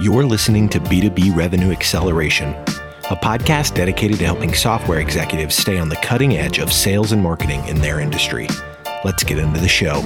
You're listening to B2B Revenue Acceleration, a podcast dedicated to helping software executives stay on the cutting edge of sales and marketing in their industry. Let's get into the show.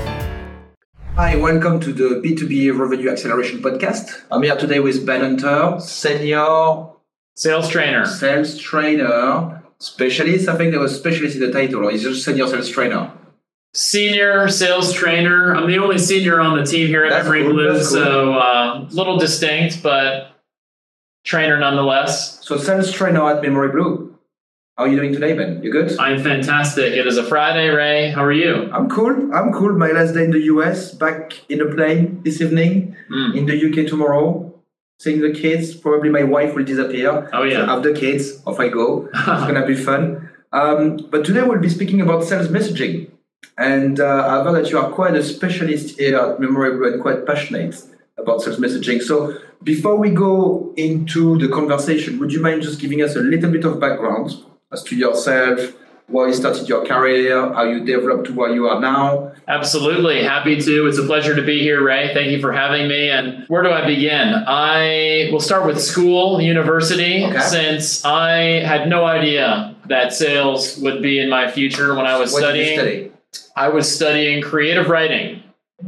Hi, welcome to the B2B Revenue Acceleration podcast. I'm here today with Ben Hunter, senior sales trainer, specialist. I think there was specialist in the title, or is just senior sales trainer? Senior sales trainer. I'm the only senior on the team here at Memory Blue, so a little distinct, but trainer nonetheless. So sales trainer at Memory Blue. How are you doing today, Ben? You good? I'm fantastic. It is a Friday, Ray. How are you? I'm cool. My last day in the US, back in a plane this evening, in the UK tomorrow. Seeing the kids, probably my wife will disappear. Oh, yeah. So after kids, off I go. It's going to be fun. But today we'll be speaking about sales messaging. And I've heard that you are quite a specialist here at Memory Blue and quite passionate about sales messaging. So before we go into the conversation, would you mind just giving us a little bit of background as to yourself, why you started your career, how you developed to where you are now? Absolutely. Happy to. It's a pleasure to be here, Ray. Thank you for having me. And where do I begin? I will start with school, university, since I had no idea that sales would be in my future when I was studying. What did you study? I was studying creative writing.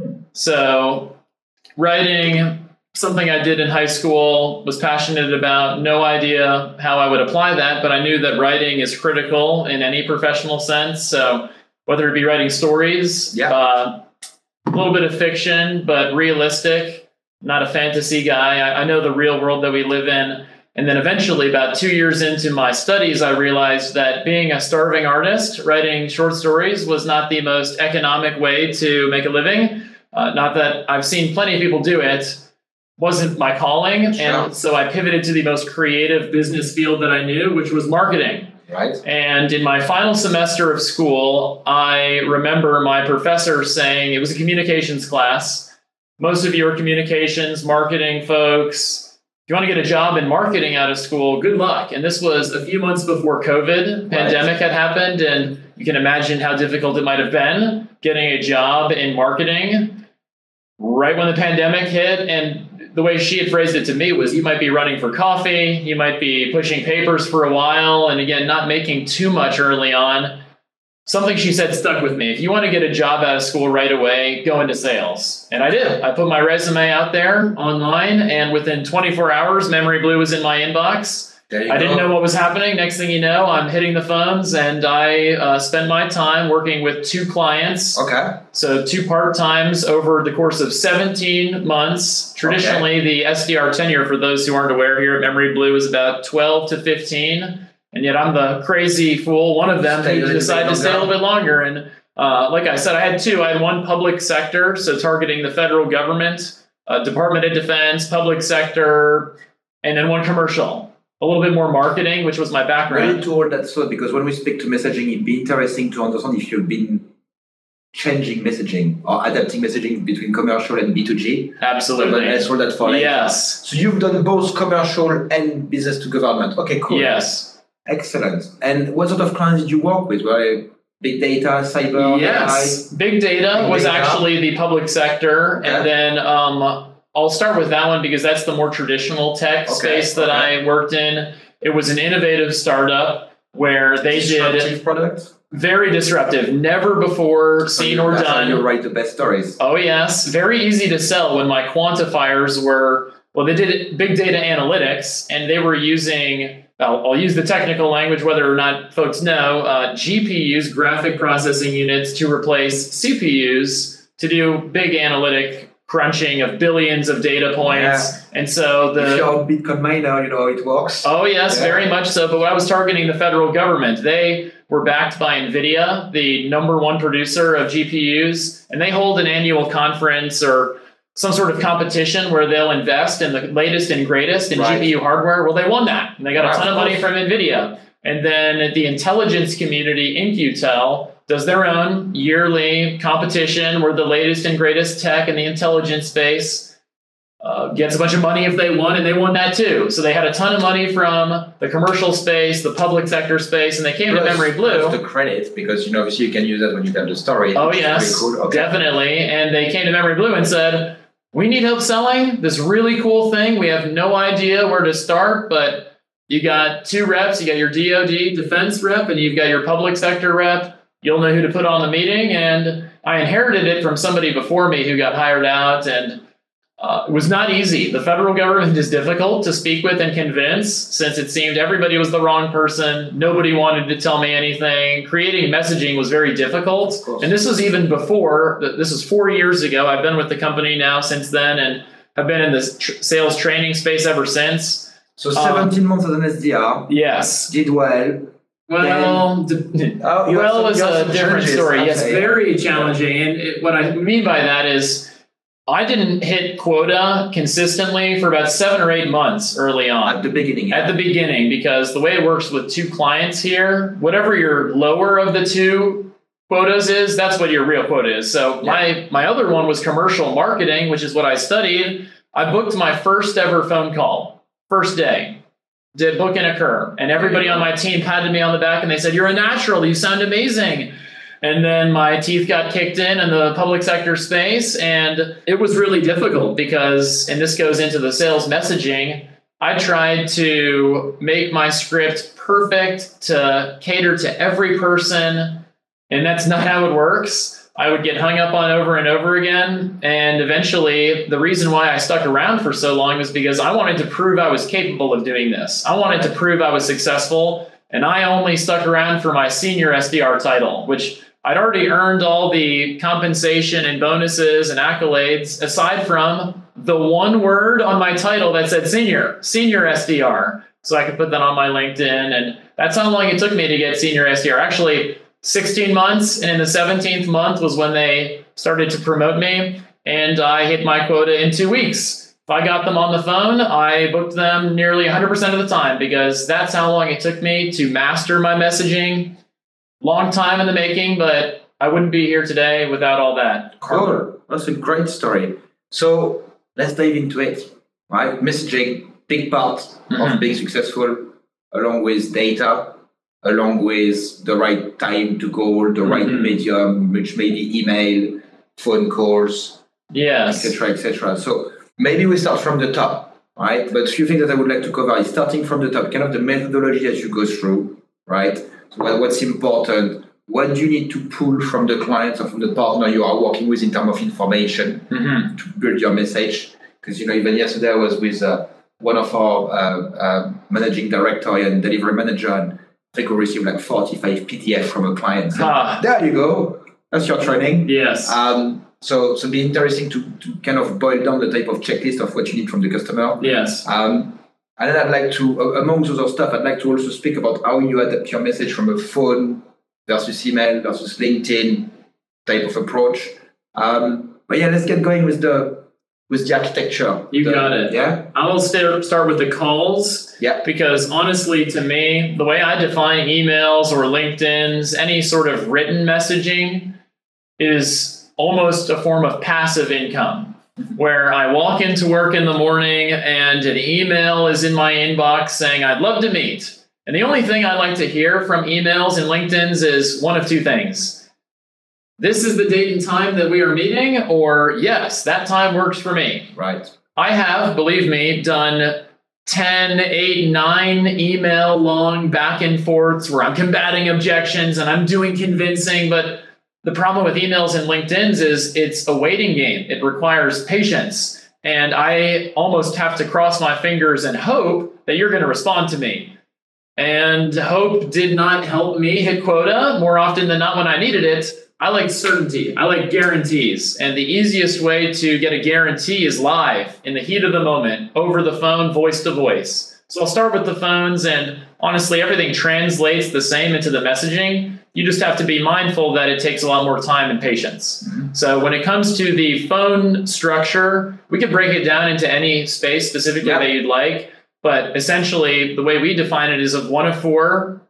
So writing, something I did in high school, was passionate about, no idea how I would apply that, but I knew that writing is critical in any professional sense. So whether it be writing stories, a little bit of fiction, but realistic, not a fantasy guy. I know the real world that we live in. And then eventually, about 2 years into my studies, I realized that being a starving artist, writing short stories was not the most economic way to make a living. Not that I've seen plenty of people do it. Wasn't my calling. Sure. And so I pivoted to the most creative business field that I knew, which was marketing. Right. And in my final semester of school, I remember my professor saying, it was a communications class. Most of you are communications, marketing folks. If you want to get a job in marketing out of school, good luck. And this was a few months before COVID pandemic had happened. And you can imagine how difficult it might have been getting a job in marketing right when the pandemic hit. And the way she had phrased it to me was, you might be running for coffee, you might be pushing papers for a while, and again, not making too much early on. Something she said stuck with me. If you want to get a job out of school right away, go into sales. And I did. I put my resume out there online, and within 24 hours, Memory Blue was in my inbox. I didn't know what was happening. Next thing you know, I'm hitting the phones, and I spend my time working with 2 clients. Okay. So 2 part-times over the course of 17 months. Traditionally, the SDR tenure, for those who aren't aware here at Memory Blue, is about 12 to 15. And yet I'm the crazy fool, one of them, who decided to stay a little bit longer. And like I said, I had 2. I had one public sector, so targeting the federal government, Department of Defense, public sector, and then one commercial. A little bit more marketing, which was my background. Really to all that thought, because when we speak to messaging, it'd be interesting to understand if you've been changing messaging or adapting messaging between commercial and B2G. Absolutely. Let's hold that for later. Yes. So you've done both commercial and business to government. Okay, cool. Yes. Excellent. And what sort of clients did you work with? Were they big data, cyber? Yes. Big data was actually the public sector. Okay. And then I'll start with that one because that's the more traditional tech space that I worked in. It was an innovative startup where they did product. Very disruptive, never before seen or done. You write the best stories. Oh yes, very easy to sell when my quantifiers were, they did big data analytics, and they were using, I'll use the technical language whether or not folks know, GPUs, graphic processing units, to replace CPUs to do big analytic crunching of billions of data points. Yeah. And so if you're a Bitcoin miner, you know how it works. Oh yes, very much so. But when I was targeting the federal government, they were backed by NVIDIA, the #1 producer of GPUs, and they hold an annual conference or some sort of competition where they'll invest in the latest and greatest in GPU hardware. Well, they won that, and they got a ton of money from NVIDIA. And then the intelligence community, In-Q-Tel, does their own yearly competition where the latest and greatest tech in the intelligence space gets a bunch of money if they won, and they won that too. So they had a ton of money from the commercial space, the public sector space, and they came to Memory Blue. The credit, because obviously you can use that when you tell the story. Oh yes, cool. Definitely. And they came to Memory Blue and said, we need help selling this really cool thing. We have no idea where to start, but you got 2 reps. You got your DoD defense rep and you've got your public sector rep. You'll know who to put on the meeting. And I inherited it from somebody before me who got hired out, and it was not easy. The federal government is difficult to speak with and convince, since it seemed everybody was the wrong person. Nobody wanted to tell me anything. Creating messaging was very difficult. And this was even before, this was 4 years ago. I've been with the company now since then and have been in this sales training space ever since. So 17 months as an SDR. Yes. Did well. Well, it's a different story. Okay. Yes, very challenging. And what I mean by that is I didn't hit quota consistently for about 7 or 8 months early on. At the beginning. Yeah. At the beginning, because the way it works with 2 clients here, whatever your lower of the 2 quotas is, that's what your real quota is. So my other one was commercial marketing, which is what I studied. I booked my first ever phone call, first day. Did book and occur. And everybody on my team patted me on the back and they said, "You're a natural, you sound amazing." And then my teeth got kicked in the public sector space. And it was really difficult because, and this goes into the sales messaging, I tried to make my script perfect to cater to every person. And that's not how it works. I would get hung up on over and over again. And eventually, the reason why I stuck around for so long was because I wanted to prove I was capable of doing this. I wanted to prove I was successful. And I only stuck around for my senior SDR title, which I'd already earned all the compensation and bonuses and accolades, aside from the one word on my title that said senior SDR. So I could put that on my LinkedIn. And that's how long it took me to get senior SDR. Actually, 16 months, and in the 17th month was when they started to promote me, and I hit my quota in 2 weeks. If I got them on the phone, I booked them nearly 100% of the time, because that's how long it took me to master my messaging. Long time in the making, but I wouldn't be here today without all that. Cool. That's a great story. So let's dive into it, right? Messaging, big part of being successful, along with data, along with the right time to call, the right medium, which may be email, phone calls, etc., etc. So maybe we start from the top, right? But a few things that I would like to cover is starting from the top, kind of the methodology as you go through, right? So what's important? What do you need to pull from the clients or from the partner you are working with in terms of information to build your message? Because, even yesterday I was with one of our managing director and delivery manager, and I think we received like 45 PDF from a client. So there you go. That's your training. Yes. So it'd be interesting to kind of boil down the type of checklist of what you need from the customer. Yes. And then I'd like to, amongst other stuff, I'd like to also speak about how you adapt your message from a phone versus email versus LinkedIn type of approach. But yeah, let's get going with the architecture. You got it. Yeah. I'll start with the calls. Yeah. Because honestly, to me, the way I define emails or LinkedIn's, any sort of written messaging is almost a form of passive income, where I walk into work in the morning and an email is in my inbox saying, "I'd love to meet." And the only thing I like to hear from emails and LinkedIn's is one of 2 things. "This is the date and time that we are meeting," or "Yes, that time works for me." Right. I have, believe me, done 10, 8, 9 email long back and forths where I'm combating objections and I'm doing convincing. But the problem with emails and LinkedIn's is it's a waiting game. It requires patience. And I almost have to cross my fingers and hope that you're going to respond to me. And hope did not help me hit quota more often than not when I needed it. I like certainty. I like guarantees. And the easiest way to get a guarantee is live, in the heat of the moment, over the phone, voice to voice. So I'll start with the phones, and honestly, everything translates the same into the messaging. You just have to be mindful that it takes a lot more time and patience. So when it comes to the phone structure, we could break it down into any space specifically that you'd like. But essentially, the way we define it is of 1 of 4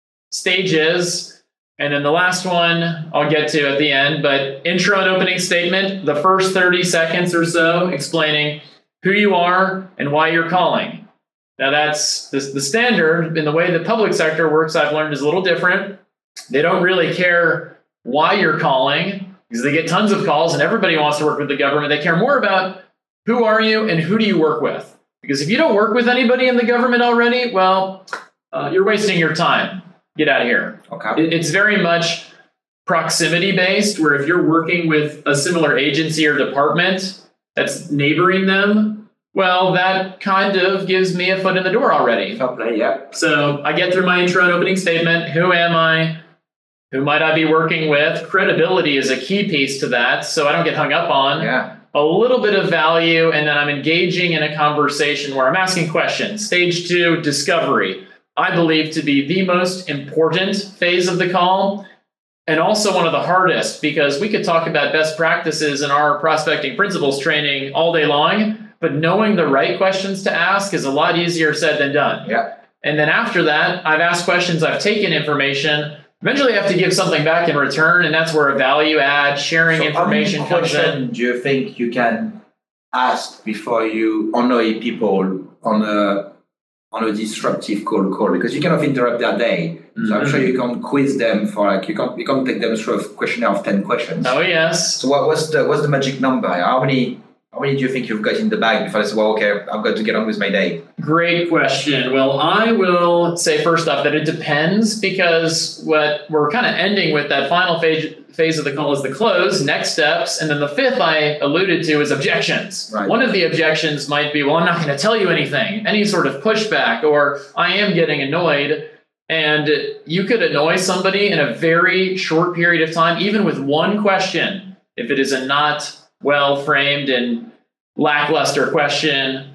stages. And then the last one I'll get to at the end, but intro and opening statement, the first 30 seconds or so explaining who you are and why you're calling. Now that's the standard. In the way the public sector works, I've learned is a little different. They don't really care why you're calling because they get tons of calls and everybody wants to work with the government. They care more about who are you and who do you work with? Because if you don't work with anybody in the government already, well, you're wasting your time. Get out of here. Okay. It's very much proximity based, where if you're working with a similar agency or department that's neighboring them, well, that kind of gives me a foot in the door already. Fair play, yeah. So I get through my intro and opening statement. Who am I? Who might I be working with? Credibility is a key piece to that, so I don't get hung up on. Yeah. A little bit of value, and then I'm engaging in a conversation where I'm asking questions. Stage 2, discovery. I believe to be the most important phase of the call, and also one of the hardest, because we could talk about best practices in our prospecting principles training all day long, but knowing the right questions to ask is a lot easier said than done. Yeah. And then after that, I've asked questions, I've taken information. Eventually, I have to give something back in return, and that's where a value add, sharing information comes in. How many questions do you think you can ask before you annoy people on a disruptive cold call? Because you cannot interrupt their day. So I'm sure you can't quiz them for you can't take them through a questionnaire of 10 questions. Oh yes. So what's the magic number? How many do you think you've got in the bag before they say, well, okay, I've got to get on with my day? Great question. Well, I will say first off that it depends, because what we're kind of ending with that final phase of the call is the close, next steps, and then the fifth I alluded to is objections. Right. One of the objections might be, well, I'm not going to tell you anything, any sort of pushback, or I am getting annoyed. And you could annoy somebody in a very short period of time, even with one question, if it is a not well-framed and lackluster question.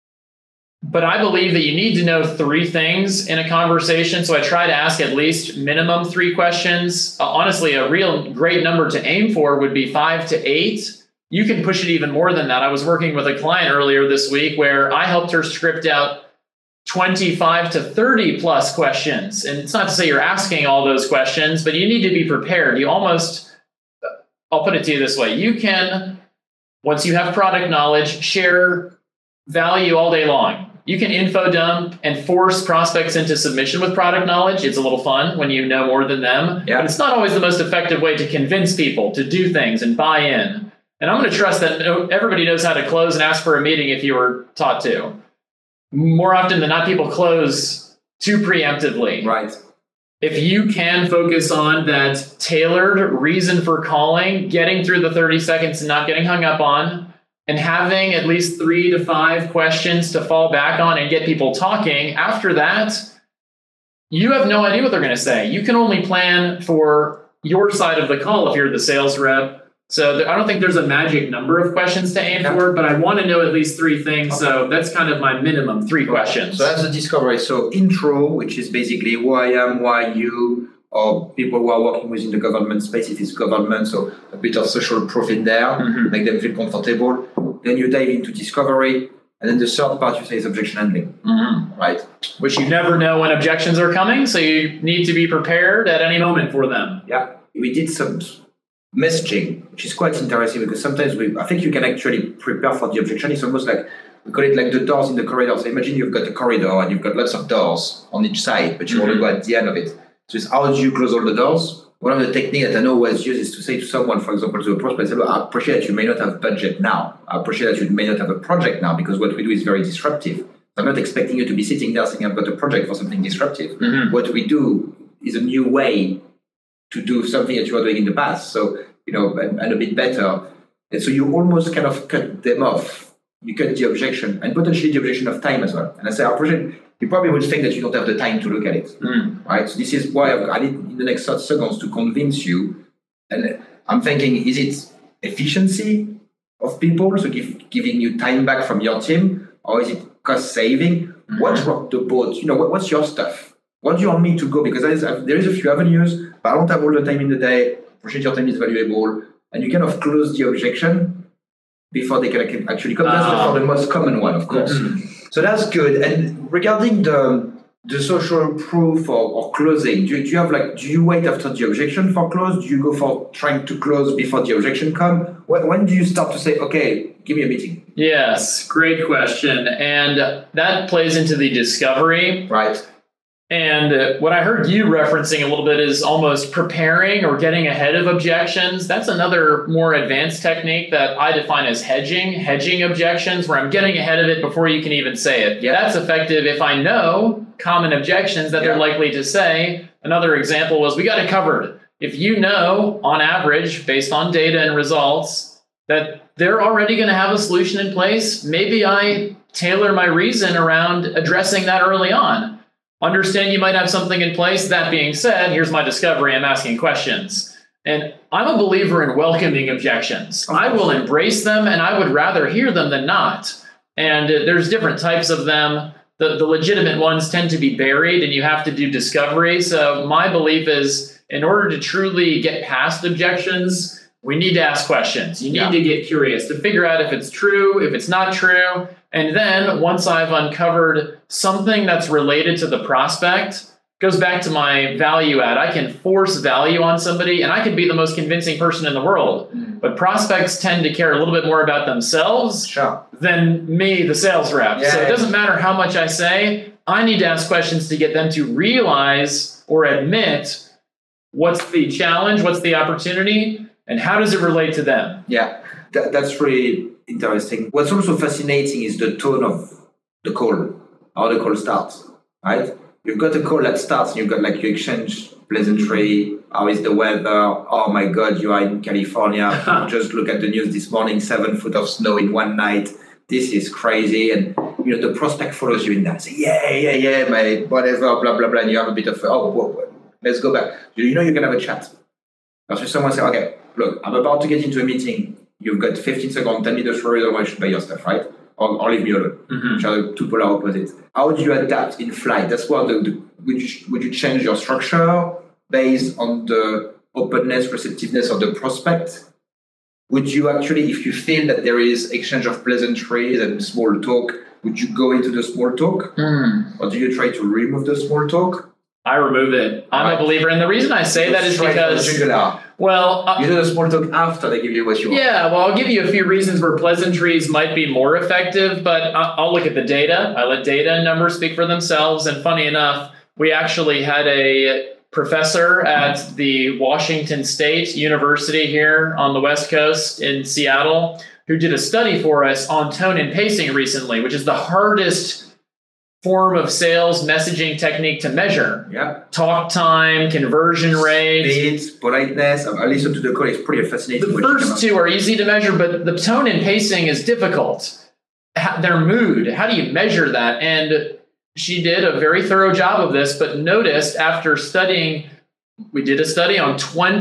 But I believe that you need to know 3 things in a conversation. So I try to ask at least minimum 3 questions. Honestly, a real great number to aim for would be 5 to 8. You can push it even more than that. I was working with a client earlier this week where I helped her script out 25 to 30 plus questions. And it's not to say you're asking all those questions, but you need to be prepared. I'll put it to you this way. You can, once you have product knowledge, share value all day long. You can info dump and force prospects into submission with product knowledge. It's a little fun when you know more than them, but it's not always the most effective way to convince people to do things and buy in. And I'm going to trust that everybody knows how to close and ask for a meeting if you were taught to. More often than not, people close too preemptively. Right. If you can focus on that tailored reason for calling, getting through the 30 seconds and not getting hung up on, and having at least 3 to 5 questions to fall back on and get people talking, after that, you have no idea what they're going to say. You can only plan for your side of the call if you're the sales rep. So I don't think there's a magic number of questions to aim for, but I want to know at least 3 things. Okay. So that's kind of my minimum, 3 questions. So that's the discovery. So intro, which is basically who I am, why you, or people who are working within the government space, if it's government, so a bit of social proof in there, make them feel comfortable. Then you dive into discovery. And then the third part you say is objection handling, right? Which you never know when objections are coming, so you need to be prepared at any moment for them. Yeah, we did some messaging, which is quite interesting because sometimes I think you can actually prepare for the objection. It's almost like, we call it like the doors in the corridor. So imagine you've got a corridor and you've got lots of doors on each side, but you want to go at the end of it. So it's how do you close all the doors? One of the techniques that I know always use is to say to someone, for example, to a prospect, say, look, I appreciate that you may not have budget now. I appreciate that you may not have a project now because what we do is very disruptive. I'm not expecting you to be sitting there saying, I've got a project for something disruptive. What we do is a new way to do something that you are doing in the past. So, and a bit better. And so you almost kind of cut them off. You cut the objection and potentially the objection of time as well. And I say, I appreciate, you probably would think that you don't have the time to look at it. Right? So this is why I need in the next 30 seconds to convince you. And I'm thinking, is it efficiency of people, so giving you time back from your team, or is it cost saving? What rocked the boat? What's your stuff? What do you want me to go? Because there is a few avenues, but I don't have all the time in the day. Appreciate your time is valuable. And you kind of close the objection before they can actually come. That's for the most common one, of course. So that's good. And regarding the social proof or closing, do you wait after the objection for close? Do you go for trying to close before the objection come? When do you start to say, okay, give me a meeting? Yes, great question. And that plays into the discovery. Right. And what I heard you referencing a little bit is almost preparing or getting ahead of objections. That's another more advanced technique that I define as hedging objections, where I'm getting ahead of it before you can even say it. Yeah. That's effective if I know common objections that they're likely to say. Another example was, we got it covered. If you know, on average, based on data and results, that they're already going to have a solution in place, maybe I tailor my reason around addressing that early on. Understand you might have something in place. That being said, here's my discovery. I'm asking questions. And I'm a believer in welcoming objections. I will embrace them, and I would rather hear them than not. And there's different types of them. The legitimate ones tend to be buried, and you have to do discovery. So my belief is, in order to truly get past objections, we need to ask questions. You need to get curious to figure out if it's true, if it's not true. And then once I've uncovered something that's related to the prospect, goes back to my value add. I can force value on somebody, and I can be the most convincing person in the world. But prospects tend to care a little bit more about themselves than me, the sales rep. So it doesn't matter how much I say. I need to ask questions to get them to realize or admit what's the challenge, what's the opportunity, and how does it relate to them? Yeah, that's really interesting. What's also fascinating is the tone of the call, how the call starts, right? You've got a call that starts, and you've got like you exchange pleasantry. How is the weather? Oh my God, you are in California. Just look at the news this morning, 7 foot of snow in one night. This is crazy. And you know the prospect follows you in that. Say, yeah, mate, whatever, blah, blah, blah. And you have a bit of, whoa, let's go back. You know you're going to have a chat. Versus someone say, okay, look, I'm about to get into a meeting. You've got 15 seconds, tell me the story, otherwise you should buy your stuff, right? Or leave me alone, which are the two polar opposites. How do you adapt in flight? That's what would you change your structure based on the openness, receptiveness of the prospect? Would you actually, if you feel that there is exchange of pleasantries and small talk, would you go into the small talk? Or do you try to remove the small talk? I remove it. I'm a believer. And the reason I say that is because, you do the small talk after they give you what you want. Yeah, well, I'll give you a few reasons where pleasantries might be more effective, but I'll look at the data. I let data and numbers speak for themselves. And funny enough, we actually had a professor at the Washington State University here on the West Coast in Seattle who did a study for us on tone and pacing recently, which is the hardest form of sales messaging technique to measure. Talk time, conversion rate. Speed, politeness. I listened to the call. It's pretty fascinating. The first two are easy to measure, but the tone and pacing is difficult. Their mood, how do you measure that? And she did a very thorough job of this, but noticed after studying, we did a study on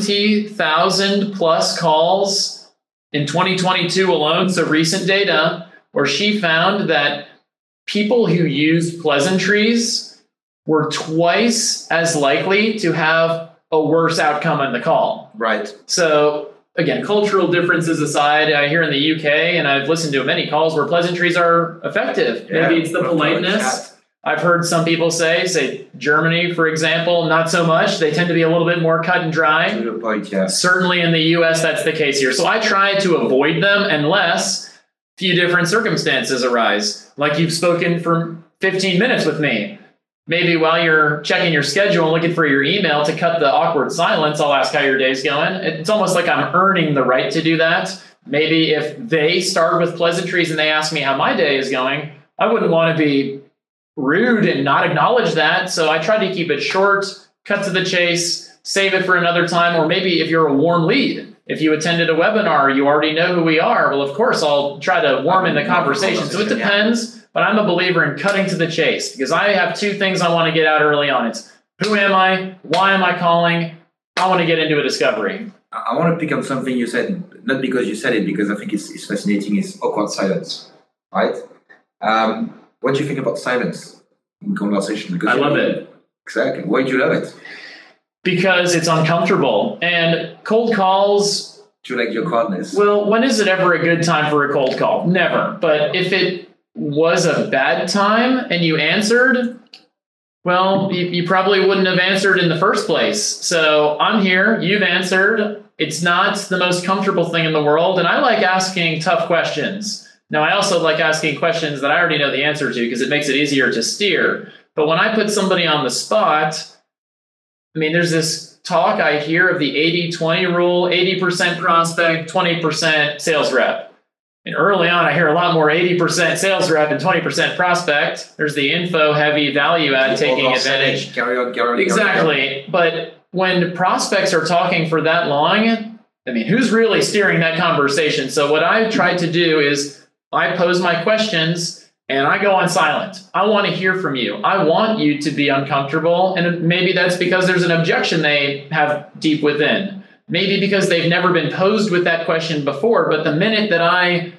20,000 plus calls in 2022 alone, so recent data, where she found that people who used pleasantries were twice as likely to have a worse outcome in the call. Right. So again, cultural differences aside, here in the UK, and I've listened to many calls where pleasantries are effective. Maybe it's the politeness. I've heard some people say Germany, for example, not so much. They tend to be a little bit more cut and dry. To the point, yeah. Certainly in the US, that's the case here. So I try to avoid them unless few different circumstances arise. Like you've spoken for 15 minutes with me. Maybe while you're checking your schedule and looking for your email to cut the awkward silence, I'll ask how your day's going. It's almost like I'm earning the right to do that. Maybe if they start with pleasantries and they ask me how my day is going, I wouldn't want to be rude and not acknowledge that. So I try to keep it short, cut to the chase, save it for another time. Or maybe if you're a warm lead, if you attended a webinar, you already know who we are. Well, of course, I'll try to warm in the conversation. So it depends, but I'm a believer in cutting to the chase because I have two things I want to get out early on. It's who am I? Why am I calling? I want to get into a discovery. I want to pick on something you said, not because you said it, because I think it's fascinating, is awkward silence, right? What do you think about silence in conversation? Because I love it. Exactly. Why do you love it? Because it's uncomfortable. And cold calls... Do you like your quietness? Well, when is it ever a good time for a cold call? Never. But if it was a bad time and you answered, well, you probably wouldn't have answered in the first place. So I'm here. You've answered. It's not the most comfortable thing in the world. And I like asking tough questions. Now, I also like asking questions that I already know the answer to because it makes it easier to steer. But when I put somebody on the spot, I mean, there's this talk I hear of the 80-20 rule, 80% prospect, 20% sales rep. And early on, I hear a lot more 80% sales rep and 20% prospect. There's the info heavy value add taking advantage. Carry on. Exactly. But when prospects are talking for that long, I mean, who's really steering that conversation? So what I tried to do is I pose my questions and I go on silent. I want to hear from you. I want you to be uncomfortable. And maybe that's because there's an objection they have deep within. Maybe because they've never been posed with that question before. But the minute that I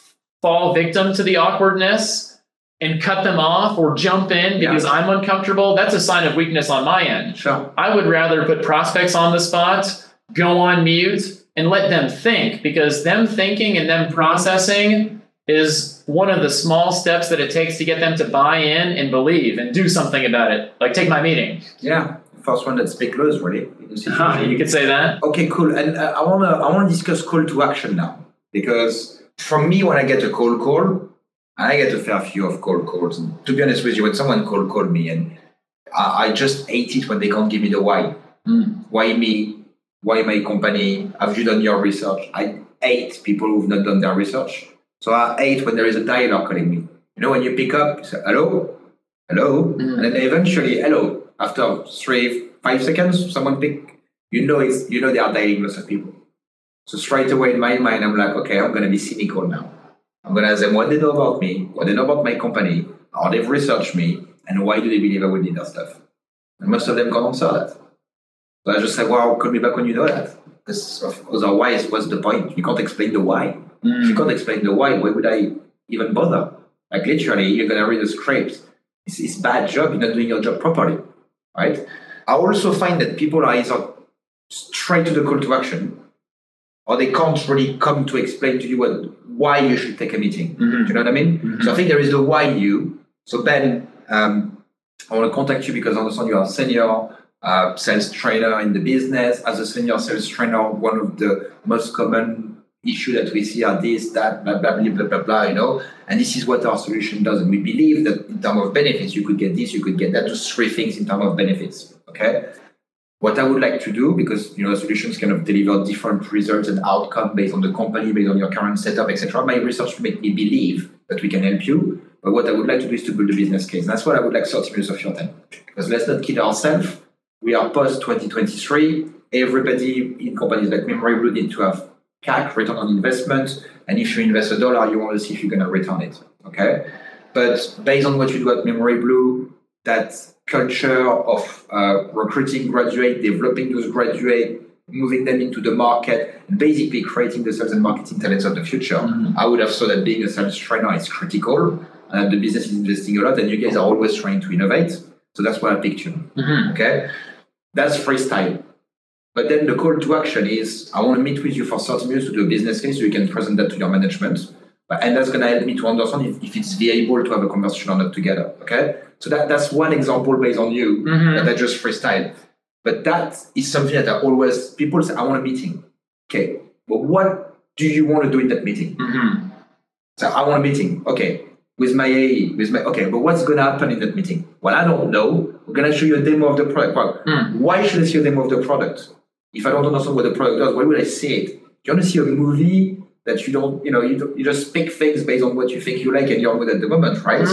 fall victim to the awkwardness and cut them off or jump in because I'm uncomfortable, that's a sign of weakness on my end. Sure. I would rather put prospects on the spot, go on mute, and let them think, because them thinking and them processing is one of the small steps that it takes to get them to buy in and believe and do something about it. Like, take my meeting. Yeah, first one that speaks close, really. You could say that. Okay, cool. And I wanna discuss call to action now, because from me, when I get a cold call, and I get a fair few of cold calls. And to be honest with you, when someone called me, and I just hate it when they can't give me the why. Why me? Why my company? Have you done your research? I hate people who've not done their research. So I hate when there is a dialogue calling me. You know, when you pick up, you say, hello, and then eventually, hello. After 3-5 seconds, someone pick. You know they are dialing lots of people. So straight away in my mind, I'm like, okay, I'm going to be cynical now. I'm going to ask them what they know about me, what they know about my company, how they've researched me, and why do they believe I would need that stuff. And most of them can't answer that. So I just say, well, call me back when you know that. Because otherwise, what's the point? You can't explain the why. If you can't explain the why would I even bother? Like, literally, you're going to read a script. It's a bad job. You're not doing your job properly, right? I also find that people are either straight to the call to action, or they can't really come to explain to you why you should take a meeting. Do you know what I mean? So I think there is the why you. So Ben, I want to contact you because I understand you are a senior sales trainer in the business. As a senior sales trainer, one of the most common issue that we see are this, that, blah, blah, blah, blah, blah, blah, you know, and this is what our solution does. And we believe that in terms of benefits, you could get this, you could get that, just 3 things in terms of benefits, okay? What I would like to do, because, you know, solutions kind of deliver different results and outcomes based on the company, based on your current setup, etc. My research make me believe that we can help you, but what I would like to do is to build a business case. And that's what I would like 30 minutes of your time. Because let's not kid ourselves. We are post-2023. Everybody in companies like Memory Blue need to have CAC, return on investment, and if you invest $1, you want to see if you're going to return it, okay? But based on what you do at Memory Blue, that culture of recruiting graduate, developing those graduates, moving them into the market, and basically creating the sales and marketing talents of the future, I would have thought that being a sales trainer is critical, and the business is investing a lot, and you guys are always trying to innovate, so that's why I picked you, okay? That's freestyle. But then the call to action is, I want to meet with you for 30 minutes to do a business case so you can present that to your management. And that's going to help me to understand if it's viable to have a conversation or not together. Okay? So that's one example based on you that I just freestyle. But that is something that I always, people say, I want a meeting. Okay, but what do you want to do in that meeting? So I want a meeting. Okay, with my AE, okay, but what's going to happen in that meeting? Well, I don't know. We're going to show you a demo of the product. Why should I see a demo of the product? If I don't understand what the product does, why would I see it? Do you want to see a movie that you don't, you just pick things based on what you think you like and you're good at the moment, right?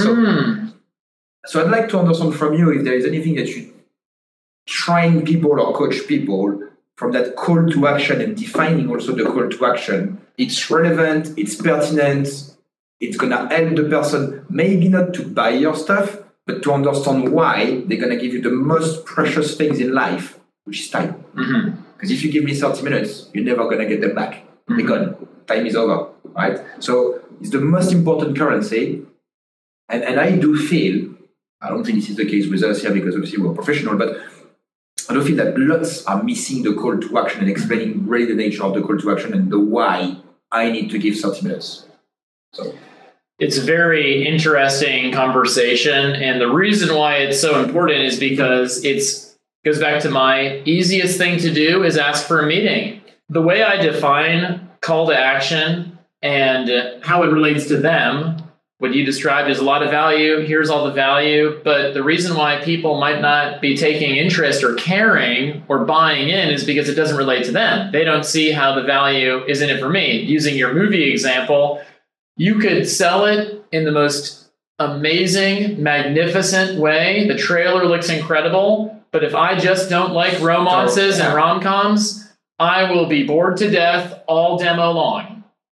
So I'd like to understand from you if there is anything that you train people or coach people from that call to action and defining also the call to action. It's relevant, it's pertinent, it's going to help the person maybe not to buy your stuff, but to understand why they're going to give you the most precious things in life, which is time. Because if you give me 30 minutes, you're never going to get them back. They're gone. Time is over, right? So it's the most important currency. And I do feel, I don't think this is the case with us here because obviously we're professional, but I do feel that lots are missing the call to action and explaining really the nature of the call to action and the why I need to give 30 minutes. So it's a very interesting conversation. And the reason why it's so important is because goes back to my easiest thing to do is ask for a meeting. The way I define call to action and how it relates to them what you described is a lot of value. Here's all the value. But the reason why people might not be taking interest or caring or buying in is because it doesn't relate to them. They don't see how the value is in it for me. Using your movie example, you could sell it in the most amazing, magnificent way. The trailer looks incredible. But if I just don't like romances and rom-coms, I will be bored to death all demo long.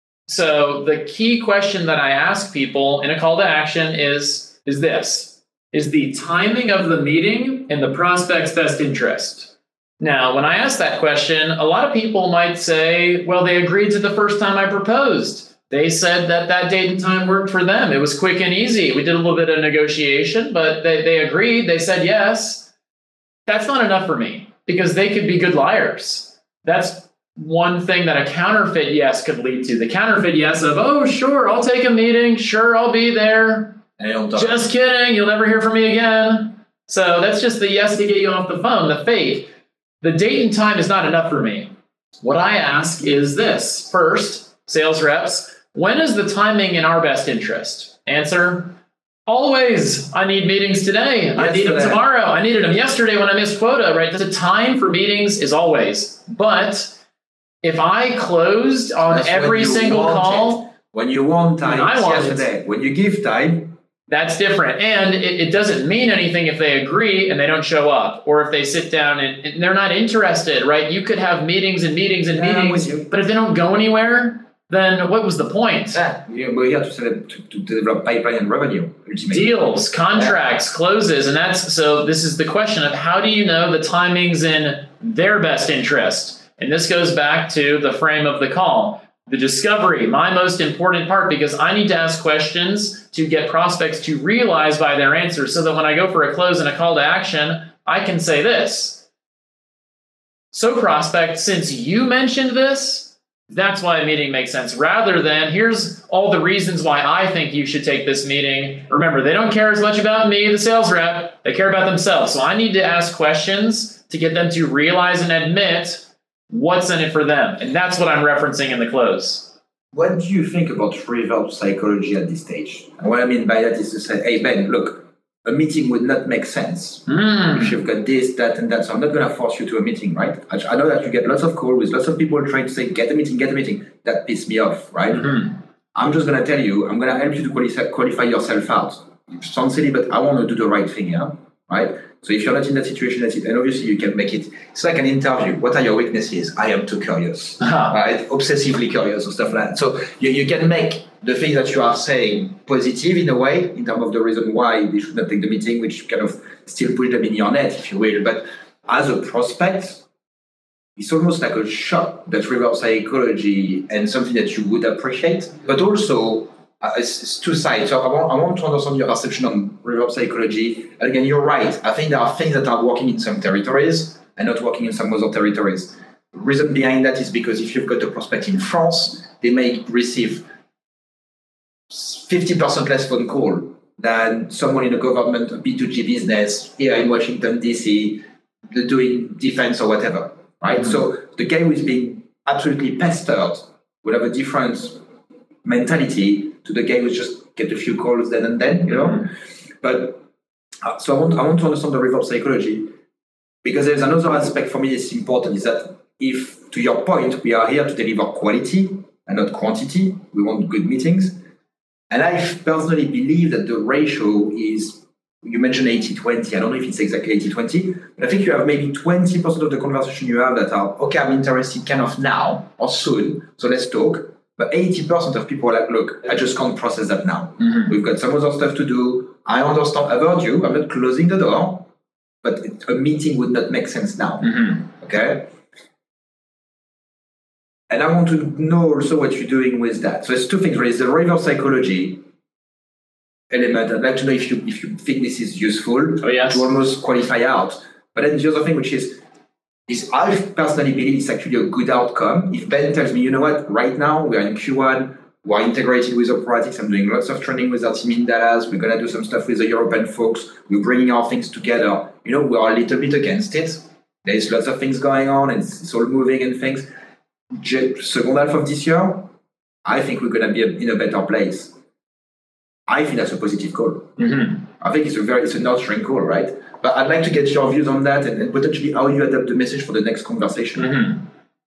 So the key question that I ask people in a call to action is this: is the timing of the meeting in the prospect's best interest? Now, when I ask that question, a lot of people might say, well, they agreed to the first time I proposed. They said that date and time worked for them. It was quick and easy. We did a little bit of negotiation, but they agreed. They said yes. That's not enough for me because they could be good liars. That's one thing that a counterfeit yes could lead to. The counterfeit yes of, oh, sure, I'll take a meeting. Sure, I'll be there. Just kidding. You'll never hear from me again. So that's just the yes to get you off the phone, the fake. The date and time is not enough for me. What I ask is this. First, sales reps, when is the timing in our best interest? Answer, always. I need meetings today. Yesterday. I need them tomorrow. I needed them yesterday when I missed quota, right? The time for meetings is always. But if I closed on every single call, when you want time, yesterday. When you give time, that's different. And it doesn't mean anything if they agree and they don't show up, or if they sit down and they're not interested, right? You could have meetings and meetings and meetings, but if they don't go anywhere, then what was the point? We're here to develop pipeline and revenue. Ultimately. Deals, contracts, closes. And so this is the question of how do you know the timing's in their best interest? And this goes back to the frame of the call. The discovery, my most important part, because I need to ask questions to get prospects to realize by their answers so that when I go for a close and a call to action, I can say this. So prospect, since you mentioned this, that's why a meeting makes sense, rather than here's all the reasons why I think you should take this meeting. Remember, they don't care as much about me, the sales rep. They care about themselves. So I need to ask questions to get them to realize and admit what's in it for them. And that's what I'm referencing in the close. What do you think about reverse psychology at this stage? And what I mean by that is to say, hey, Ben, look, a meeting would not make sense if you've got this, that, and that. So I'm not going to force you to a meeting, right? I know that you get lots of calls with lots of people trying to say, get a meeting. That pisses me off, right? I'm just going to tell you, I'm going to help you to qualify yourself out. It sounds silly, but I want to do the right thing here, right? So if you're not in that situation, that's it. And obviously you can make it. It's like an interview. What are your weaknesses? I am too curious, right? Obsessively curious or stuff like that. So you can make the thing that you are saying positive in a way, in terms of the reason why they should not take the meeting, which kind of still put them in your net, if you will. But as a prospect, it's almost like a shock that reverse psychology and something that you would appreciate, but also it's two sides. So I want to understand your perception on reverse psychology. And again, you're right. I think there are things that are working in some territories and not working in some other territories. The reason behind that is because if you've got a prospect in France, they may receive 50% less phone call than someone in a government, a B2G business here in Washington, D.C., doing defense or whatever, right? So the guy who is being absolutely pestered will have a different mentality to the guy who just get a few calls then and then, you know. But so I want to understand the reverse psychology, because there's another aspect for me that's important, is that if, to your point, we are here to deliver quality and not quantity, we want good meetings. And I personally believe that the ratio is, you mentioned 80-20, I don't know if it's exactly 80-20, but I think you have maybe 20% of the conversation you have that are, okay, I'm interested kind of now or soon, so let's talk. But 80% of people are like, look, I just can't process that now. We've got some other stuff to do. I understand, I've heard you, I'm not closing the door, but a meeting would not make sense now. Okay? And I want to know also what you're doing with that. So it's two things, right? It's the reverse psychology element. I'd like to know if you think this is useful to almost qualify out. But then the other thing, which is I personally believe it's actually a good outcome. If Ben tells me, you know what, right now we are in Q1, we are integrated with Operatics, I'm doing lots of training with our team in Dallas, we're going to do some stuff with the European folks, we're bringing our things together. You know, we are a little bit against it. There's lots of things going on and it's all moving and things. Second half of this year, I think we're going to be in a better place. I think that's a positive call. Mm-hmm. I think it's a nurturing call, right? But I'd like to get your views on that and potentially how you adapt the message for the next conversation. Mm-hmm.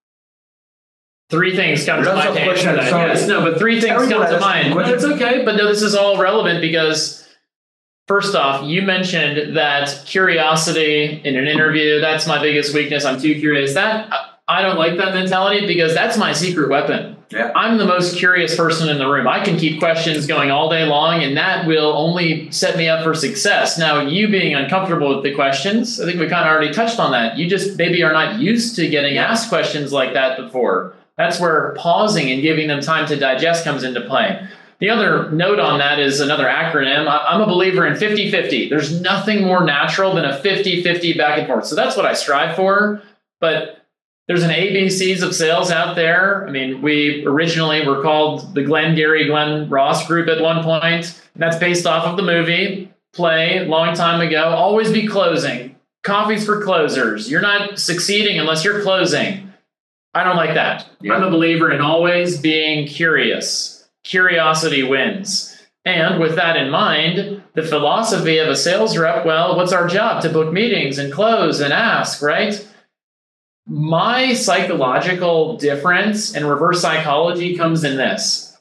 Three things come to Lots mind. of questions, sorry. Yes, no, but three things come to mind. No, it's okay, but no, this is all relevant because first off, you mentioned that curiosity in an interview, that's my biggest weakness. I'm too curious. I don't like that mentality because that's my secret weapon. Yeah. I'm the most curious person in the room. I can keep questions going all day long, and that will only set me up for success. Now, you being uncomfortable with the questions, I think we kind of already touched on that. You just maybe are not used to getting asked questions like that before. That's where pausing and giving them time to digest comes into play. The other note on that is another acronym. I'm a believer in 50-50. There's nothing more natural than a 50-50 back and forth. So that's what I strive for. But there's an ABCs of sales out there. I mean, we originally were called the Glenn Ross Group at one point. And that's based off of the movie Play, long time ago. Always be closing. Coffee's for closers. You're not succeeding unless you're closing. I don't like that. Yeah. I'm a believer in always being curious. Curiosity wins. And with that in mind, the philosophy of a sales rep, well, what's our job? To book meetings and close and ask, right? My psychological difference and reverse psychology comes in this.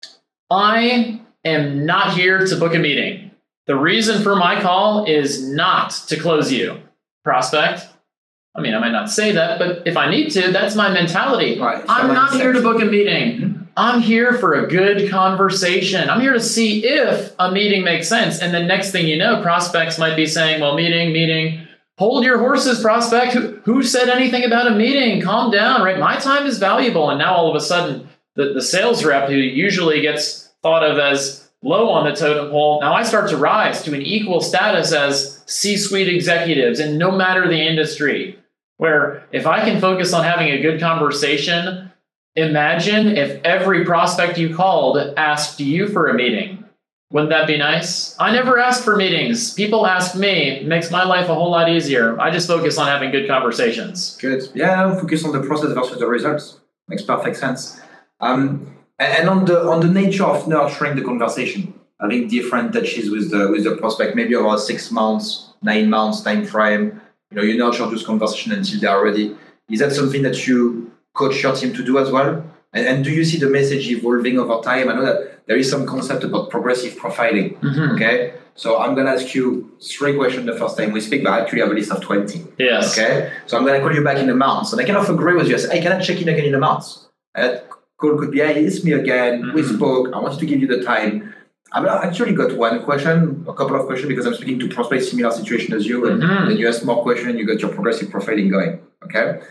I am not here to book a meeting. The reason for my call is not to close you, prospect. I mean, I might not say that, but if I need to, that's my mentality. Right. I'm not here to book a meeting. Mm-hmm. I'm here for a good conversation. I'm here to see if a meeting makes sense. And the next thing you know, prospects might be saying, well, meeting. Hold your horses, prospect. Who said anything about a meeting? Calm down, right? My time is valuable. And now all of a sudden, the sales rep who usually gets thought of as low on the totem pole, now I start to rise to an equal status as C-suite executives, and no matter the industry, where if I can focus on having a good conversation, imagine if every prospect you called asked you for a meeting. Wouldn't that be nice? I never ask for meetings. People ask me. It makes my life a whole lot easier. I just focus on having good conversations. Good. Yeah, focus on the process versus the results. Makes perfect sense. And on the nature of nurturing the conversation, having different touches with the prospect, maybe over 6 months, 9 months time frame. You nurture those conversations until they are ready. Is that something that you coach your team to do as well? And do you see the message evolving over time? I know that there is some concept about progressive profiling. Mm-hmm. Okay, so I'm going to ask you 3 questions the first time we speak, but I actually have a list of 20. Yes. Okay, so I'm going to call you back in a month. And I kind of agree with you. I say, hey, can I check in again in a month? That call could be, hey, it's me again. Mm-hmm. We spoke. I wanted to give you the time. I've actually got one question, a couple of questions, because I'm speaking to prospects similar situation as you. And then you ask more questions, you got your progressive profiling going. Okay.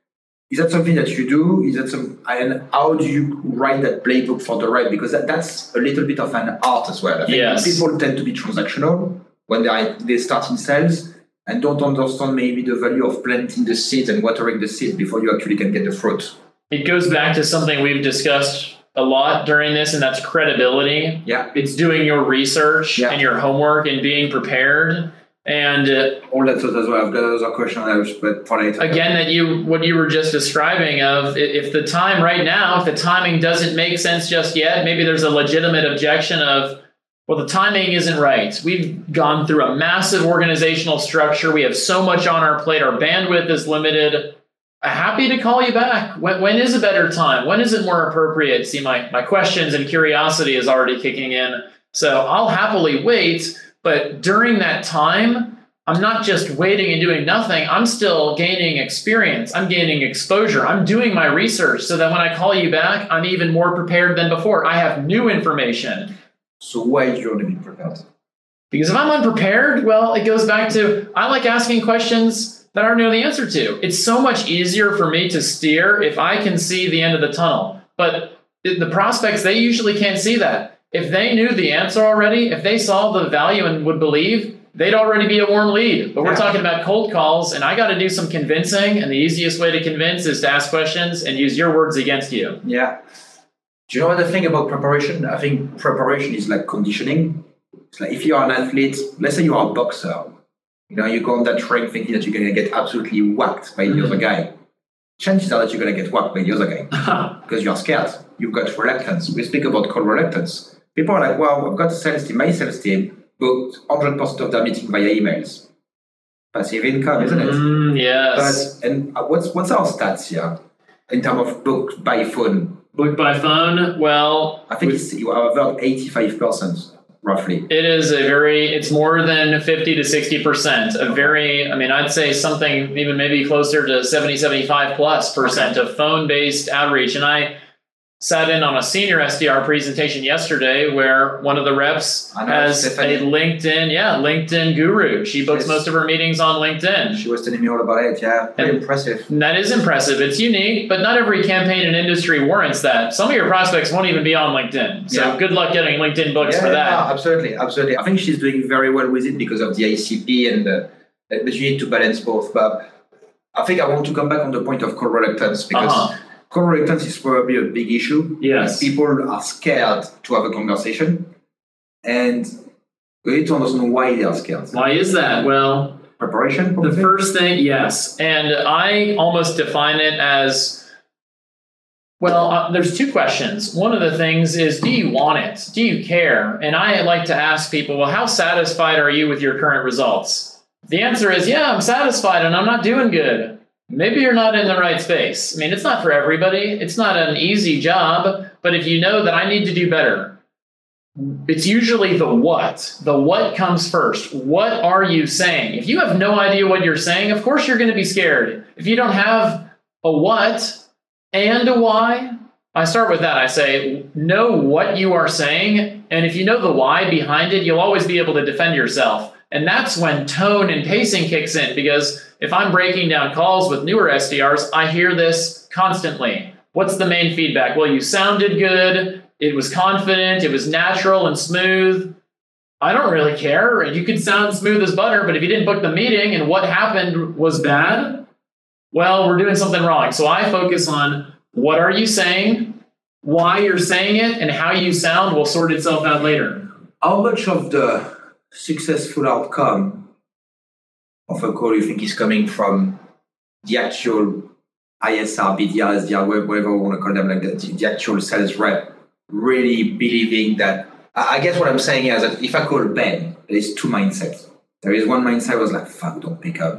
Is that something that you do? And how do you write that playbook for the rep? Because that's a little bit of an art as well. I think people tend to be transactional when they start in sales and don't understand maybe the value of planting the seeds and watering the seeds before you actually can get the fruit. It goes back to something we've discussed a lot during this, and that's credibility. Yeah. It's doing your research and your homework and being prepared. And all that stuff as well. I've got another question but for later. Again, what you were just describing of if the time right now, if the timing doesn't make sense just yet, maybe there's a legitimate objection of, well, the timing isn't right. We've gone through a massive organizational structure. We have so much on our plate. Our bandwidth is limited. Happy to call you back. When is a better time? When is it more appropriate? See, my questions and curiosity is already kicking in. So I'll happily wait. But during that time, I'm not just waiting and doing nothing. I'm still gaining experience. I'm gaining exposure. I'm doing my research so that when I call you back, I'm even more prepared than before. I have new information. So why do you want to be prepared? Because if I'm unprepared, well, it goes back to I like asking questions that I already know the answer to. It's so much easier for me to steer if I can see the end of the tunnel. But the prospects, they usually can't see that. If they knew the answer already, if they saw the value and would believe, they'd already be a warm lead. But we're talking about cold calls, and I got to do some convincing, and the easiest way to convince is to ask questions and use your words against you. Yeah. Do you know what I think about preparation? I think preparation is like conditioning. It's like if you are an athlete, let's say you are a boxer, you go on that train thinking that you're going to get absolutely whacked by the other guy. Chances are that you're going to get whacked by the other guy because you're scared. You've got reluctance. We speak about call reluctance. people are like, well, I've got a sales team. My sales team booked 100% of their meeting via emails. Passive income, isn't it? Yes. But and what's our stats here in terms of booked by phone? Booked by phone? Well, I think it's about 85%. Roughly. It's more than 50 to 60%. I'd say something even maybe closer to 70, 75+% of phone-based outreach. And I sat in on a senior SDR presentation yesterday where one of the reps has a LinkedIn guru. She books most of her meetings on LinkedIn. She was telling me all about it. Yeah, very impressive. That is impressive. It's unique, but not every campaign and industry warrants that. Some of your prospects won't even be on LinkedIn. So good luck getting LinkedIn books for that. Yeah, absolutely. I think she's doing very well with it because of the ICP but you need to balance both. But I think I want to come back on the point of call reluctance because call reluctance is probably a big issue. Yes. People are scared to have a conversation. And we need to understand why they are scared. Why is that? Well, preparation? Probably? The first thing, yes. And I almost define it as, there's two questions. One of the things is, do you want it? Do you care? And I like to ask people, well, how satisfied are you with your current results? The answer is, I'm satisfied and I'm not doing good. Maybe you're not in the right space. It's not for everybody. It's not an easy job, but if you know that I need to do better, it's usually the what. The what comes first. What are you saying? If you have no idea what you're saying, of course you're going to be scared. If you don't have a what and a why, I start with that. I say, know what you are saying, and if you know the why behind it, you'll always be able to defend yourself. And that's when tone and pacing kicks in, because if I'm breaking down calls with newer SDRs, I hear this constantly. What's the main feedback? Well, you sounded good. It was confident. It was natural and smooth. I don't really care. You could sound smooth as butter, but if you didn't book the meeting and what happened was bad, well, we're doing something wrong. So I focus on what are you saying, why you're saying it, and how you sound will sort itself out later. How much of the successful outcome of a call you think is coming from the actual ISR, BDR, SDR, whatever we want to call them, like the actual sales rep really believing that? I guess what I'm saying is that if I call Ben, there is two mindsets. There is one mindset was like, fuck, don't pick up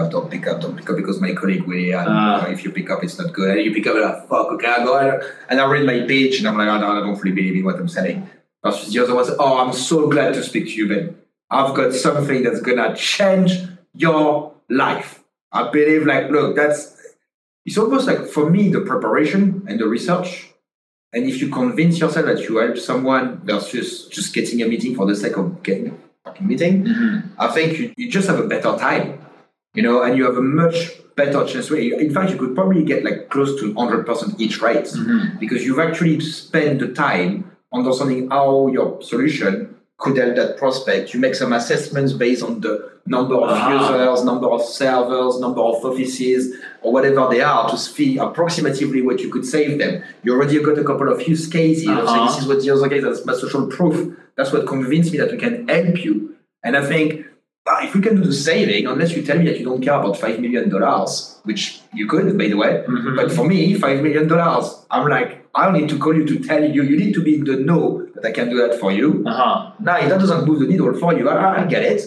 because my colleague will, if you pick up, it's not good. And you pick up, like, fuck, okay, I go and I read my pitch and I'm like, I don't really believe in what I'm saying. Versus the other one was, I'm so glad to speak to you, Ben. I've got something that's going to change your life. I believe, look, it's almost like, for me, the preparation and the research. And if you convince yourself that you help someone versus just getting a meeting for the sake of getting a fucking meeting, I think you just have a better time, and you have a much better chance. In fact, you could probably get close to 100% each rate because you've actually spent the time understanding how your solution could help that prospect. You make some assessments based on the number of users, number of servers, number of offices, or whatever they are, to see approximately what you could save them. You already got a couple of use cases. So this is what the other case, that's my social proof. That's what convinced me that we can help you. And I think if we can do the saving, unless you tell me that you don't care about $5 million, which you could, by the way, but for me, $5 million, I'm like, I don't need to call you to tell you. You need to be in the know that I can do that for you. Now, if that doesn't move the needle for you, I get it.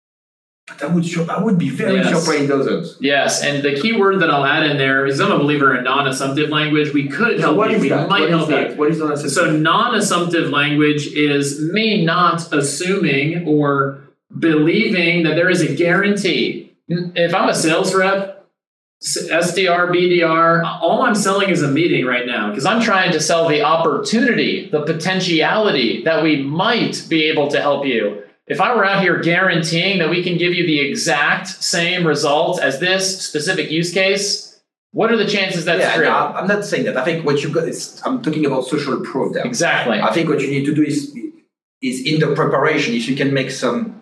But I would be very surprised it doesn't. Yes, and the key word that I'll add in there is, I'm a believer in non-assumptive language. We could help you. We might help you. What is non-assumptive? So non-assumptive language is me not assuming or believing that there is a guarantee. If I'm a sales rep, SDR, BDR, all I'm selling is a meeting right now because I'm trying to sell the opportunity, the potentiality that we might be able to help you. If I were out here guaranteeing that we can give you the exact same results as this specific use case, what are the chances that's true? No, I'm not saying that. I think what you've got is, I'm talking about social proof there. Exactly. I think what you need to do is in the preparation, if you can make some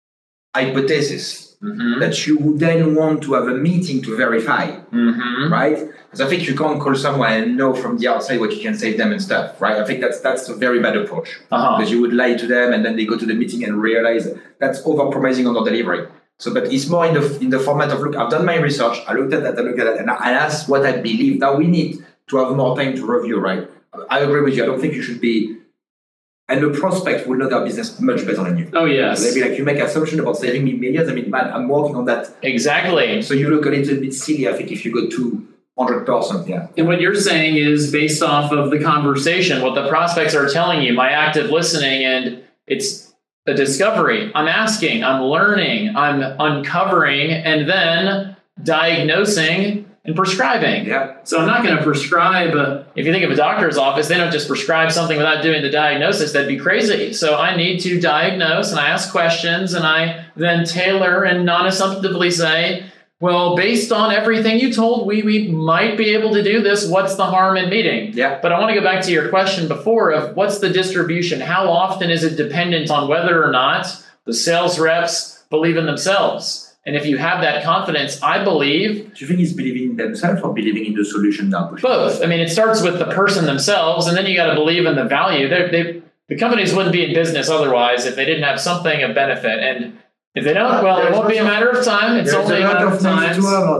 hypothesis that you then want to have a meeting to verify, right? Because I think you can't call someone and know from the outside what you can save them and stuff, right? I think that's a very bad approach because you would lie to them and then they go to the meeting and realize that's over-promising on the delivery. So, but it's more in the format of, look, I've done my research, I looked at that, and that's what I believe. Now we need to have more time to review, right? I agree with you. I don't think you should be And the prospect will know their business much better than you. Oh, yes. So they'll be like, you make assumption about saving me millions. I mean, man, I'm working on that. Exactly. So you look a little bit silly, I think, if you go to 100%. Yeah. And what you're saying is based off of the conversation, what the prospects are telling you, my active listening, and it's a discovery. I'm asking, I'm learning, I'm uncovering, and then diagnosing and prescribing. Yeah. So I'm not going to prescribe. If you think of a doctor's office, they don't just prescribe something without doing the diagnosis. That'd be crazy. So I need to diagnose, and I ask questions, and I then tailor and non-assumptively say, well, based on everything you told, we might be able to do this. What's the harm in meeting? Yeah. But I want to go back to your question before of what's the distribution? How often is it dependent on whether or not the sales reps believe in themselves? And if you have that confidence, I believe... Do you think he's believing in themselves or believing in the solution now? Both. I mean, it starts with the person themselves, and then you got to believe in the value. The companies wouldn't be in business otherwise if they didn't have something of benefit. And if they don't, well, it won't be a matter of time. It's only a matter of time.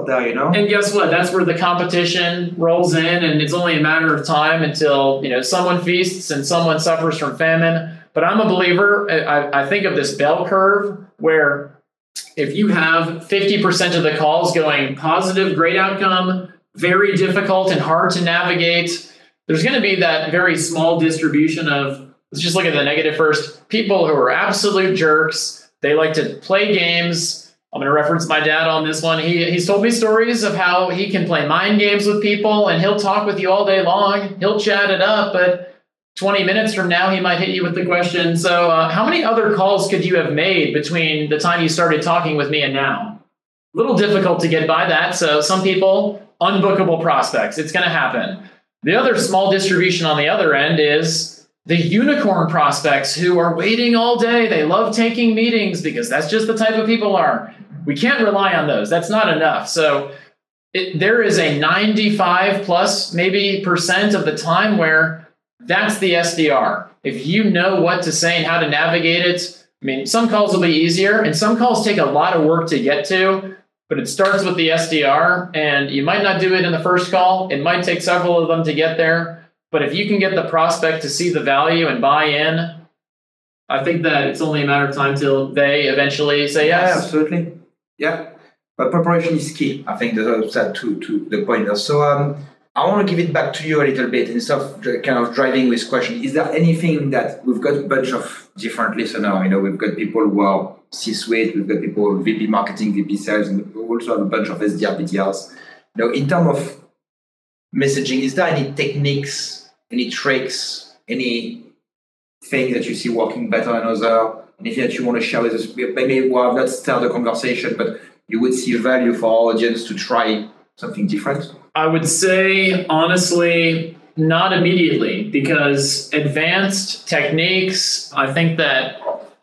And guess what? That's where the competition rolls in, and it's only a matter of time until someone feasts and someone suffers from famine. But I'm a believer. I think of this bell curve where if you have 50% of the calls going positive, great outcome, very difficult and hard to navigate, there's going to be that very small distribution of, let's just look at the negative first, people who are absolute jerks. They like to play games. I'm going to reference my dad on this one. He's told me stories of how he can play mind games with people, and he'll talk with you all day long. He'll chat it up, but 20 minutes from now, he might hit you with the question. So how many other calls could you have made between the time you started talking with me and now? A little difficult to get by that. So some people, unbookable prospects. It's going to happen. The other small distribution on the other end is the unicorn prospects who are waiting all day. They love taking meetings because that's just the type of people are. We can't rely on those. That's not enough. So there is a 95 plus maybe % of the time where that's the SDR. If you know what to say and how to navigate it, I mean, some calls will be easier and some calls take a lot of work to get to, but it starts with the SDR, and you might not do it in the first call. It might take several of them to get there. But if you can get the prospect to see the value and buy in, I think that it's only a matter of time till they eventually say yes. Yeah, absolutely. Yeah. But preparation is key. I think that's to the point. So I want to give it back to you a little bit instead of kind of driving with question. Is there anything that we've got a bunch of different listeners? We've got people who are C-suite, we've got people VP marketing, VP sales, and we also have a bunch of SDR, BDRs. In terms of messaging, is there any techniques, any tricks, anything that you see working better than others? Anything that you want to share with us? Maybe we have not started the conversation, but you would see value for our audience to try something different? I would say, honestly, not immediately, because advanced techniques, I think that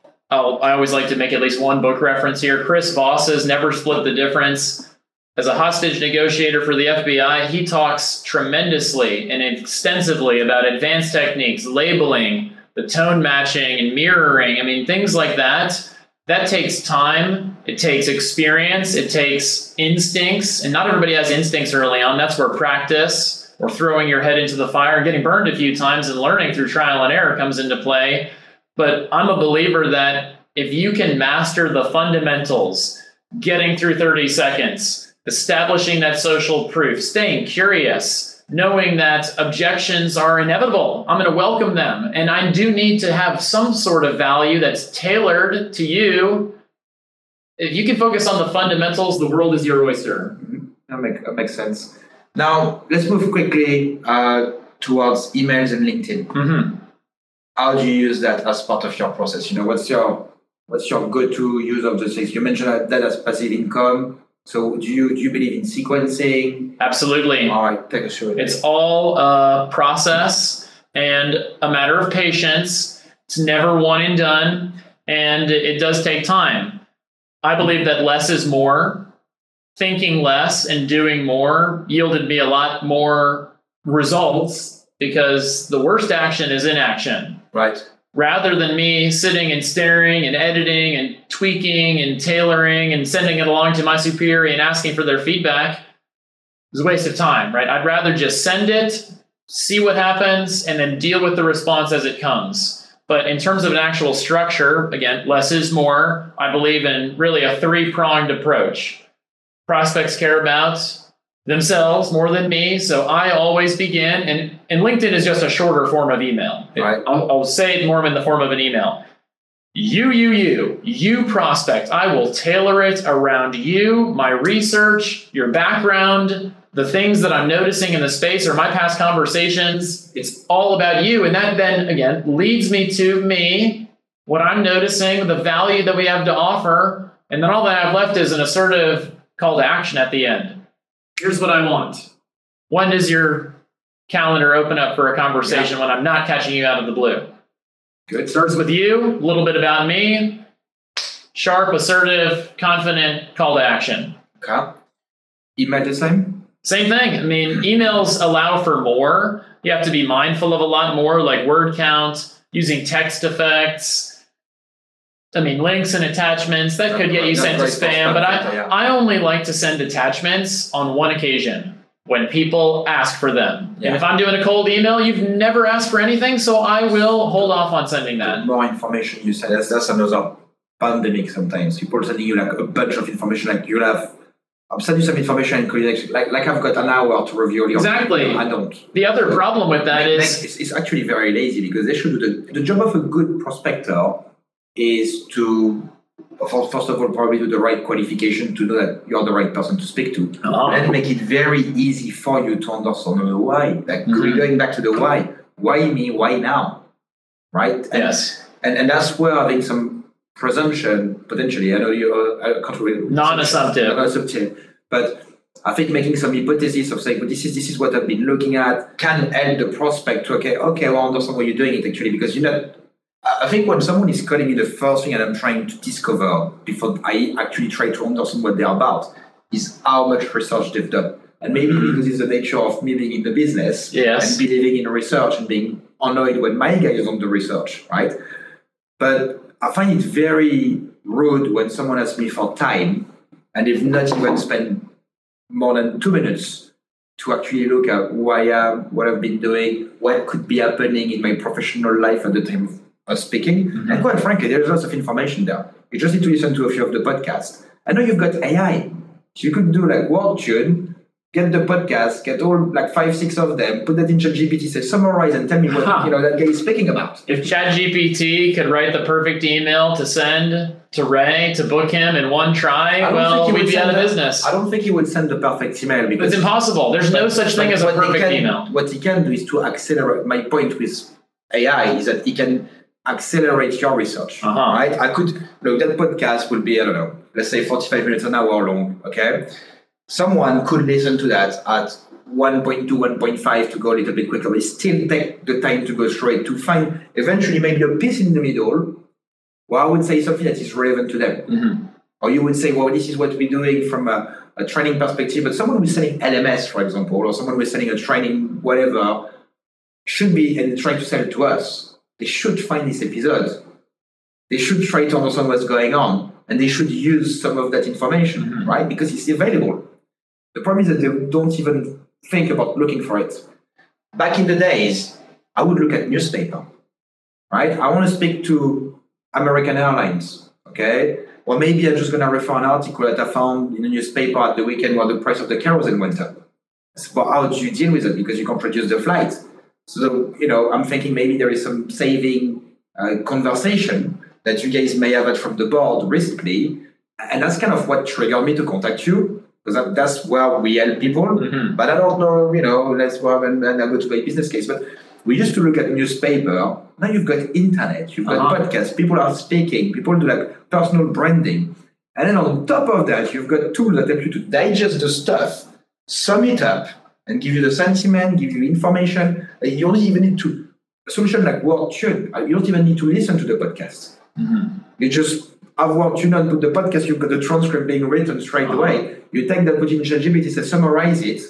I always like to make at least one book reference here. Chris Voss's Never Split the Difference. As a hostage negotiator for the FBI, he talks tremendously and extensively about advanced techniques, labeling, the tone matching and mirroring. I mean, things like that. That takes time. It takes experience. It takes instincts. And not everybody has instincts early on. That's where practice or throwing your head into the fire and getting burned a few times and learning through trial and error comes into play. But I'm a believer that if you can master the fundamentals, getting through 30 seconds, establishing that social proof, staying curious, knowing that objections are inevitable. I'm going to welcome them. And I do need to have some sort of value that's tailored to you. If you can focus on the fundamentals, the world is your oyster. Mm-hmm. That makes sense. Now, let's move quickly towards emails and LinkedIn. Mm-hmm. How do you use that as part of your process? What's your go-to use of the things? You mentioned that as passive income. So do you believe in sequencing? Absolutely. All right, take us through it. It's all a process and a matter of patience. It's never one and done, and it does take time. I believe that less is more. Thinking less and doing more yielded me a lot more results because the worst action is inaction. Right. Rather than me sitting and staring and editing and tweaking and tailoring and sending it along to my superior and asking for their feedback, it's a waste of time, right? I'd rather just send it, see what happens, and then deal with the response as it comes. But in terms of an actual structure, again, less is more. I believe in really a 3-pronged approach. Prospects care about themselves more than me. So I always begin, and LinkedIn is just a shorter form of email. Right. I'll say it more in the form of an email. You prospect. I will tailor it around you, my research, your background, the things that I'm noticing in the space or my past conversations. It's all about you. And that then, again, leads me to me, what I'm noticing, the value that we have to offer. And then all that I have left is an assertive call to action at the end. Here's what I want. When does your calendar open up for a conversation when I'm not catching you out of the blue? Good. It starts with you, a little bit about me, sharp, assertive, confident call to action. Okay. Email the same? Same thing. I mean, emails allow for more. You have to be mindful of a lot more, like word count, using text effects. I mean, links and attachments, that could get you sent to spam. But I only like to send attachments on one occasion, when people ask for them. Yeah. And if I'm doing a cold email, you've never asked for anything, so I will hold off on sending that. The more information you send, that's another pandemic sometimes. People sending you like a bunch of information, like I'll send you some information and like I've got an hour to review your Exactly. I don't. The other problem with that is it's actually very lazy, because they should do the job of a good prospector is to, first of all, probably do the right qualification to know that you're the right person to speak to. And make it very easy for you to understand the why. Like going back to the why. Why me? Why now? Right? And, yes. And that's where having some presumption, potentially, I know you're non-assumptive, but I think making some hypothesis of saying, but this is what I've been looking at, can help the prospect to, okay, well, I understand what you're doing it actually, because I think when someone is calling me, the first thing that I'm trying to discover before I actually try to understand what they're about is how much research they've done. And maybe because it's the nature of me being in the business and believing in research and being annoyed when my guy is on the research, right? But I find it very rude when someone asks me for time and they've not even spent more than 2 minutes to actually look at who I am, what I've been doing, what could be happening in my professional life at the time of speaking. And quite frankly, there's lots of information there. You just need to listen to a few of the podcasts. I know you've got AI. So you could do like WordTune, get the podcast, get all like 5-6 of them, put that in ChatGPT, say summarize and tell me what that guy is speaking about. If ChatGPT could write the perfect email to send to Ray to book him in one try, we'd be out of business. I don't think he would send the perfect email, because it's impossible. There's no such thing as a perfect email. What he can do is to accelerate. My point with AI is that he can accelerate your research, right? I could look, that podcast will be, I don't know, let's say 45 minutes, an hour long, okay? Someone could listen to that at 1.2, 1.5 to go a little bit quicker, but still take the time to go straight to find eventually maybe a piece in the middle where I would say something that is relevant to them. Or you would say, well, this is what we're doing from a training perspective, but someone who's selling LMS, for example, or someone who's selling a training, whatever, should be, and trying to sell it to us, they should find this episode. They should try to understand what's going on, and they should use some of that information, right? Because it's available. The problem is that they don't even think about looking for it. Back in the days, I would look at newspaper, right? I want to speak to American Airlines, okay? Or maybe I'm just going to refer an article that I found in a newspaper at the weekend where the price of the kerosene went up. But how do you deal with it? Because you can't produce the flight. So, I'm thinking maybe there is some saving conversation that you guys may have had from the board recently. And that's kind of what triggered me to contact you, because that's where we help people. But I don't know, let's go and I go to a business case. But we used to look at newspaper. Now you've got internet, you've got podcasts, people are speaking, people do like personal branding. And then on top of that, you've got tools that help you to digest the stuff, sum it up, and give you the sentiment, give you information. You don't even need to, a solution like WordTune, you don't even need to listen to the podcast. You just have WordTune and put the podcast, you've got the transcript being written straight away. You take that, put it in ChatGPT, say summarize it,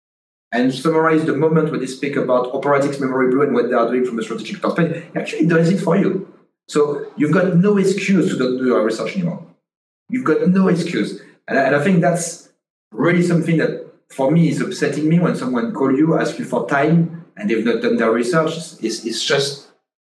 and summarize the moment when they speak about Operatics, Memory Blue, and what they are doing from a strategic perspective. It actually does it for you. So you've got no excuse to not do your research anymore. You've got no excuse. And I think that's really something that, for me, is upsetting me when someone calls you, asks you for time, and they've not done their research. It's just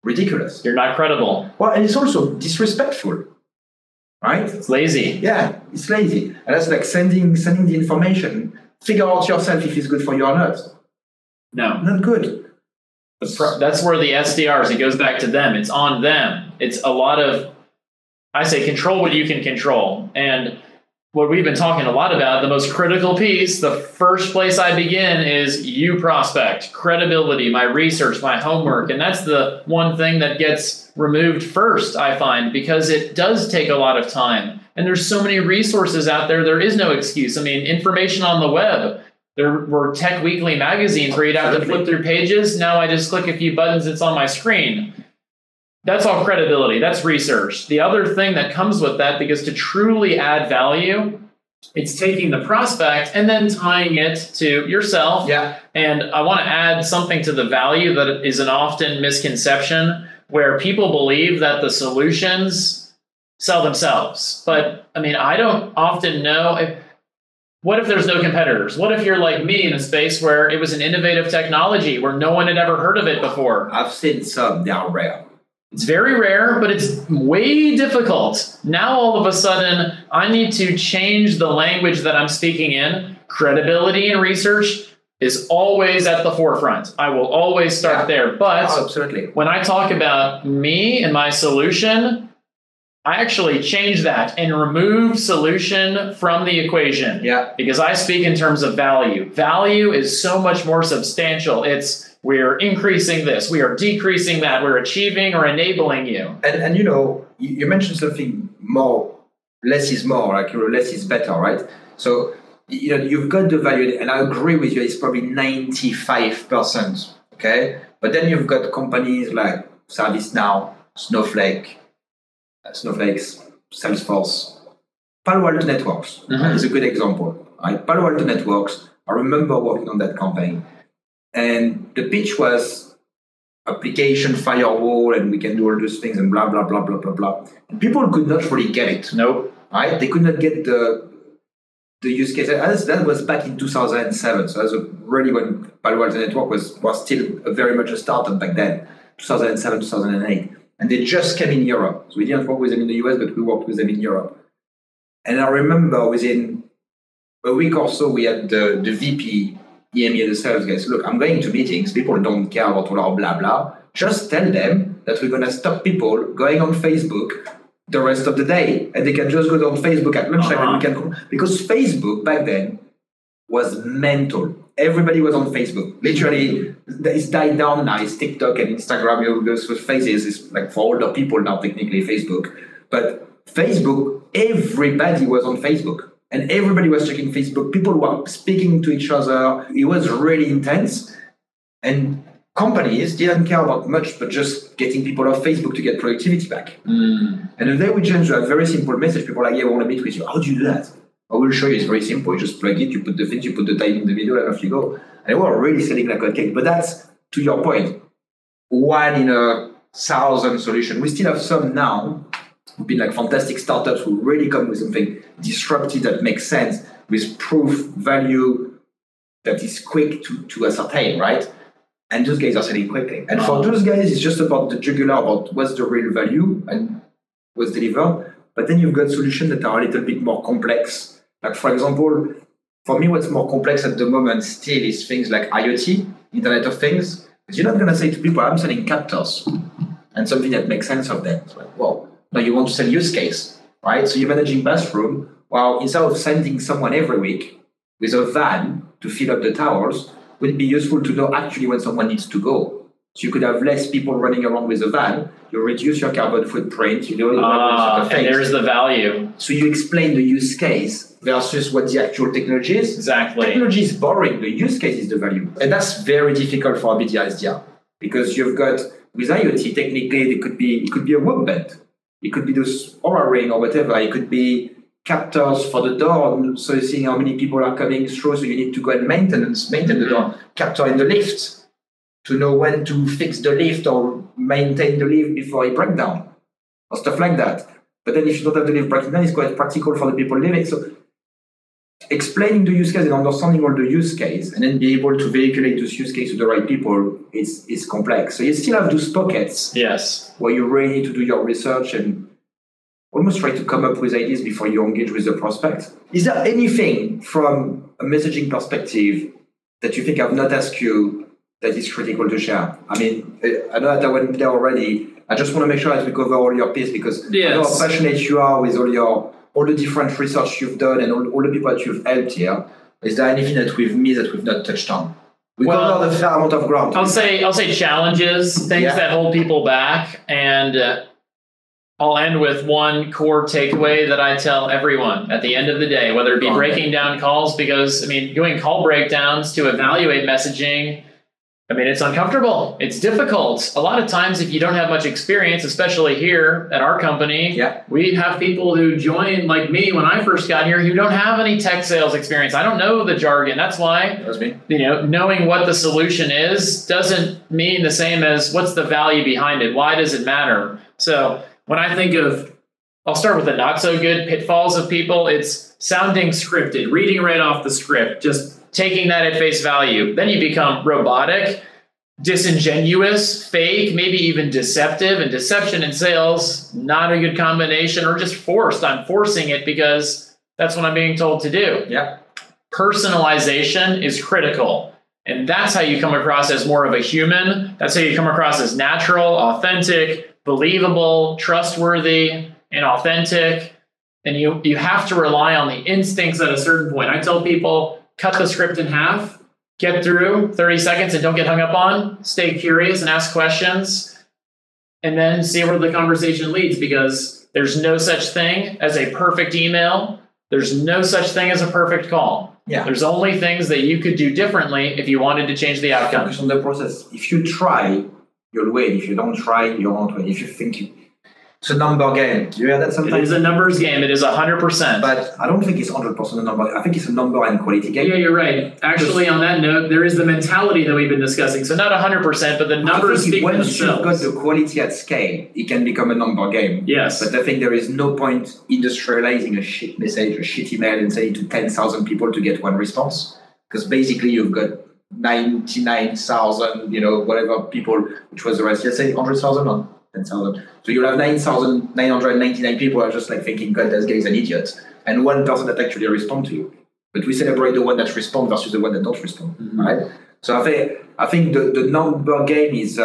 ridiculous. You're not credible. Well, and it's also disrespectful, right? It's lazy. Yeah, it's lazy. And that's like sending the information. Figure out yourself if it's good for you or not. No. Not good. That's where the SDRs, it goes back to them. It's on them. It's a lot of, I say, control what you can control. And what we've been talking a lot about, the most critical piece, the first place I begin is you prospect, credibility, my research, my homework. And that's the one thing that gets removed first, I find, because it does take a lot of time. And there's so many resources out there. There is no excuse. I mean, information on the web. There were Tech Weekly magazines where you'd have to flip through pages. Now I just click a few buttons, it's on my screen. That's all credibility. That's research. The other thing that comes with that, because to truly add value, it's taking the prospect and then tying it to yourself. Yeah. And I want to add something to the value that is an often misconception where people believe that the solutions sell themselves. But I mean, I don't often know what if there's no competitors? What if you're like me in a space where it was an innovative technology where no one had ever heard of it before? I've seen some, they are rare. It's very rare, but it's way difficult. Now, all of a sudden, I need to change the language that I'm speaking in. Credibility and research is always at the forefront. I will always start there. But absolutely. When I talk about me and my solution, I actually change that and remove solution from the equation. Yeah. Because I speak in terms of value. Value is so much more substantial. We're increasing this, we are decreasing that, we're achieving or enabling you. And you know, you mentioned something more, less is more, like less is better, right? So, you know, you've got the value, and I agree with you, it's probably 95%, okay? But then you've got companies like ServiceNow, Snowflake's, Salesforce, Palo Alto Networks is a good example, right? Palo Alto Networks, I remember working on that campaign. And the pitch was application firewall, and we can do all those things and blah, blah, blah, blah, blah, blah. And people could not really get it. Nope. Right? They could not get the use case. That was back in 2007. So that's really when Palo Alto Network was still very much a startup back then, 2007, 2008. And they just came in Europe. So we didn't work with them in the US, but we worked with them in Europe. And I remember within a week or so, we had the VP, EMEA, the sales guys, look, I'm going to meetings. People don't care about all our blah, blah. Just tell them that we're going to stop people going on Facebook the rest of the day. And they can just go on Facebook at lunchtime and we can, because Facebook back then was mental. Everybody was on Facebook. Literally, it's died down now. It's TikTok and Instagram. You know, those faces. It's like for older people now, technically, Facebook. But Facebook, everybody was on Facebook. And everybody was checking Facebook. People were speaking to each other. It was really intense. And companies didn't care about much, but just getting people off Facebook to get productivity back. And the day we changed to a very simple message, people are like, yeah, we want to meet with you. How do you do that? I will show you. It's very simple. You just plug it, you put the things, you put the time in the video, and off you go. And they were really selling like a cake. But that's, to your point, 1 in 1,000 solution. We still have some now. We've been like fantastic startups who really come with something disruptive that makes sense, with proof, value that is quick to ascertain, right? And those guys are selling quickly. And for those guys, it's just about the jugular, about what's the real value and what's delivered. But then you've got solutions that are a little bit more complex. Like, for example, for me, what's more complex at the moment still is things like IoT, Internet of Things. Because you're not going to say to people, I'm selling captors and something that makes sense of them. It's like, well, no, you want to sell use case, right? So you're managing bathroom. Well, instead of sending someone every week with a van to fill up the towels, would it be useful to know actually when someone needs to go? So you could have less people running around with a van. You reduce your carbon footprint. You know, and there's the value. So you explain the use case versus what the actual technology is. Exactly. Technology is boring. The use case is the value. And that's very difficult for a BDR SDR because you've got, with IoT, technically, it could be a work bed. It could be those Oura Ring or whatever. It could be captors for the door, so you see how many people are coming through, so you need to go and maintain the door. Captor in the lift to know when to fix the lift or maintain the lift before it breaks down or stuff like that. But then if you don't have the lift breaking down, it's quite practical for the people living. So explaining the use case and understanding all the use case and then be able to vehiculate this use case to the right people is complex. So you still have those pockets where you really need to do your research and almost try to come up with ideas before you engage with the prospect. Is there anything from a messaging perspective that you think I've not asked you that is critical to share? I mean, I know that I went there already. I just want to make sure that we cover all your piece because I know how passionate you are with all the different research you've done and all the people that you've helped here. Is there anything that we've missed that we've not touched on? We covered a fair amount of ground. I'll say challenges, things that hold people back, and I'll end with one core takeaway that I tell everyone at the end of the day, whether it be breaking down calls, because, I mean, doing call breakdowns to evaluate messaging, I mean, it's uncomfortable. It's difficult. A lot of times, if you don't have much experience, especially here at our company, we have people who join, like me when I first got here, who don't have any tech sales experience. I don't know the jargon. That's why, knowing what the solution is doesn't mean the same as what's the value behind it. Why does it matter? So when I think of, I'll start with the not so good pitfalls of people. It's sounding scripted, reading right off the script, just taking that at face value. Then you become robotic, disingenuous, fake, maybe even deceptive. And deception in sales, not a good combination, or just forced. I'm forcing it because that's what I'm being told to do. Personalization is critical. And that's how you come across as more of a human. That's how you come across as natural, authentic, believable, trustworthy, and authentic. And you have to rely on the instincts at a certain point. I tell people, cut the script in half, get through 30 seconds and don't get hung up on, stay curious and ask questions, and then see where the conversation leads, because there's no such thing as a perfect email. There's no such thing as a perfect call. There's only things that you could do differently if you wanted to change the outcome. Focus on the process. If you try, you'll win. If you don't try, you won't win. If you think it's a number game. Do you hear that sometimes? It is a numbers game. It is 100%. But I don't think it's 100% a number. I think it's a number and quality game. Yeah, you're right. Actually, on that note, there is the mentality that we've been discussing. So not 100%, but the numbers speak for themselves. Once you've got the quality at scale, it can become a number game. Yes. But I think there is no point industrializing a shit message, a shit email, and sending it to 10,000 people to get one response. Because basically you've got 99,000, whatever people, which was the rest. Let's say 100,000 or 10,000. So you'll have 9,999 people are just like thinking, God, this guy is an idiot. And one person that actually responds to you. But we celebrate the one that responds versus the one that don't respond, right? So I think the number game is,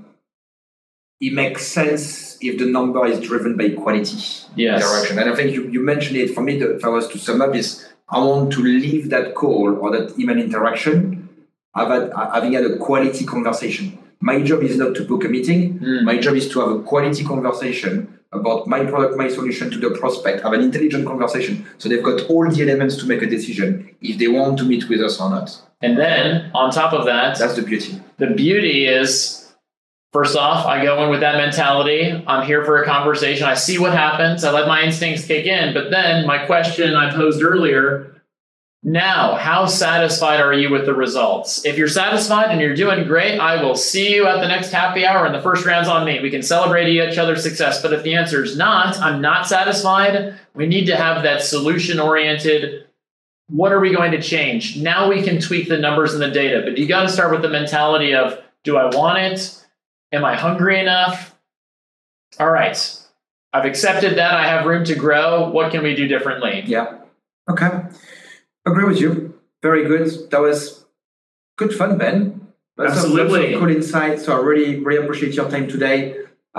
it makes sense if the number is driven by quality direction. And I think you mentioned it. For me, if I was to sum up, is I want to leave that call or that email interaction having had a quality conversation. My job is not to book a meeting. My job is to have a quality conversation about my product, my solution to the prospect, have an intelligent conversation. So they've got all the elements to make a decision if they want to meet with us or not. And then on top of that, that's the beauty. The beauty is, first off, I go in with that mentality. I'm here for a conversation. I see what happens. I let my instincts kick in. But then my question I posed earlier, now, how satisfied are you with the results? If you're satisfied and you're doing great, I will see you at the next happy hour and the first round's on me. We can celebrate each other's success. But if the answer is not, I'm not satisfied, we need to have that solution-oriented, what are we going to change? Now we can tweak the numbers and the data. But you got to start with the mentality of, do I want it? Am I hungry enough? All right. I've accepted that. I have room to grow. What can we do differently? Yeah. Okay. Agree with you. Very good. That was good fun, Ben. Absolutely. Cool insights. So I really, really appreciate your time today.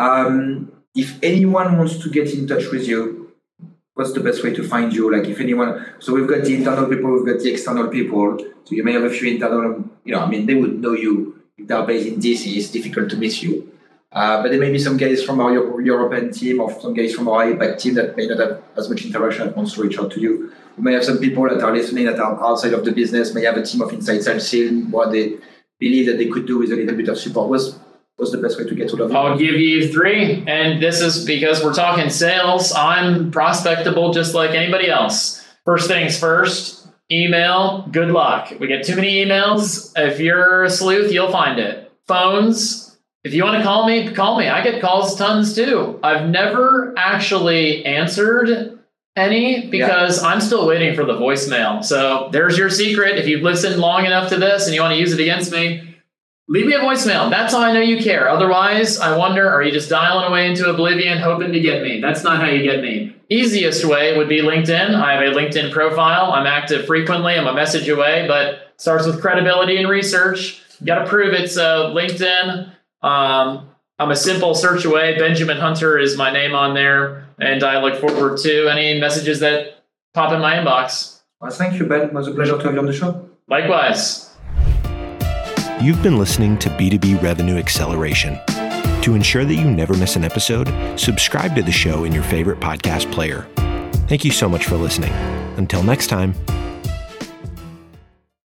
If anyone wants to get in touch with you, what's the best way to find you? Like if anyone, so we've got the internal people, we've got the external people. So you may have a few internal, they would know you. If they're based in DC, it's difficult to miss you. But there may be some guys from our European team or some guys from our APAC team that may not have as much interaction that wants to reach out to you. We may have some people that are listening that are outside of the business, may have a team of inside sales seeing what they believe that they could do with a little bit of support. What's the best way to get to them? I'll give you 3. And this is because we're talking sales. I'm prospectable just like anybody else. First things first, email, good luck. We get too many emails. If you're a sleuth, you'll find it. Phones, if you want to call me, call me. I get calls tons too. I've never actually answered any because I'm still waiting for the voicemail. So there's your secret. If you've listened long enough to this and you want to use it against me, leave me a voicemail. That's how I know you care. Otherwise, I wonder, are you just dialing away into oblivion hoping to get me? That's not how you get me. Easiest way would be LinkedIn. I have a LinkedIn profile. I'm active frequently. I'm a message away, but it starts with credibility and research. You got to prove it's LinkedIn. I'm a simple search away. Benjamin Hunter is my name on there. And I look forward to any messages that pop in my inbox. Well, thank you, Ben. It was a pleasure to have you on the show. Likewise. You've been listening to B2B Revenue Acceleration. To ensure that you never miss an episode, subscribe to the show in your favorite podcast player. Thank you so much for listening. Until next time.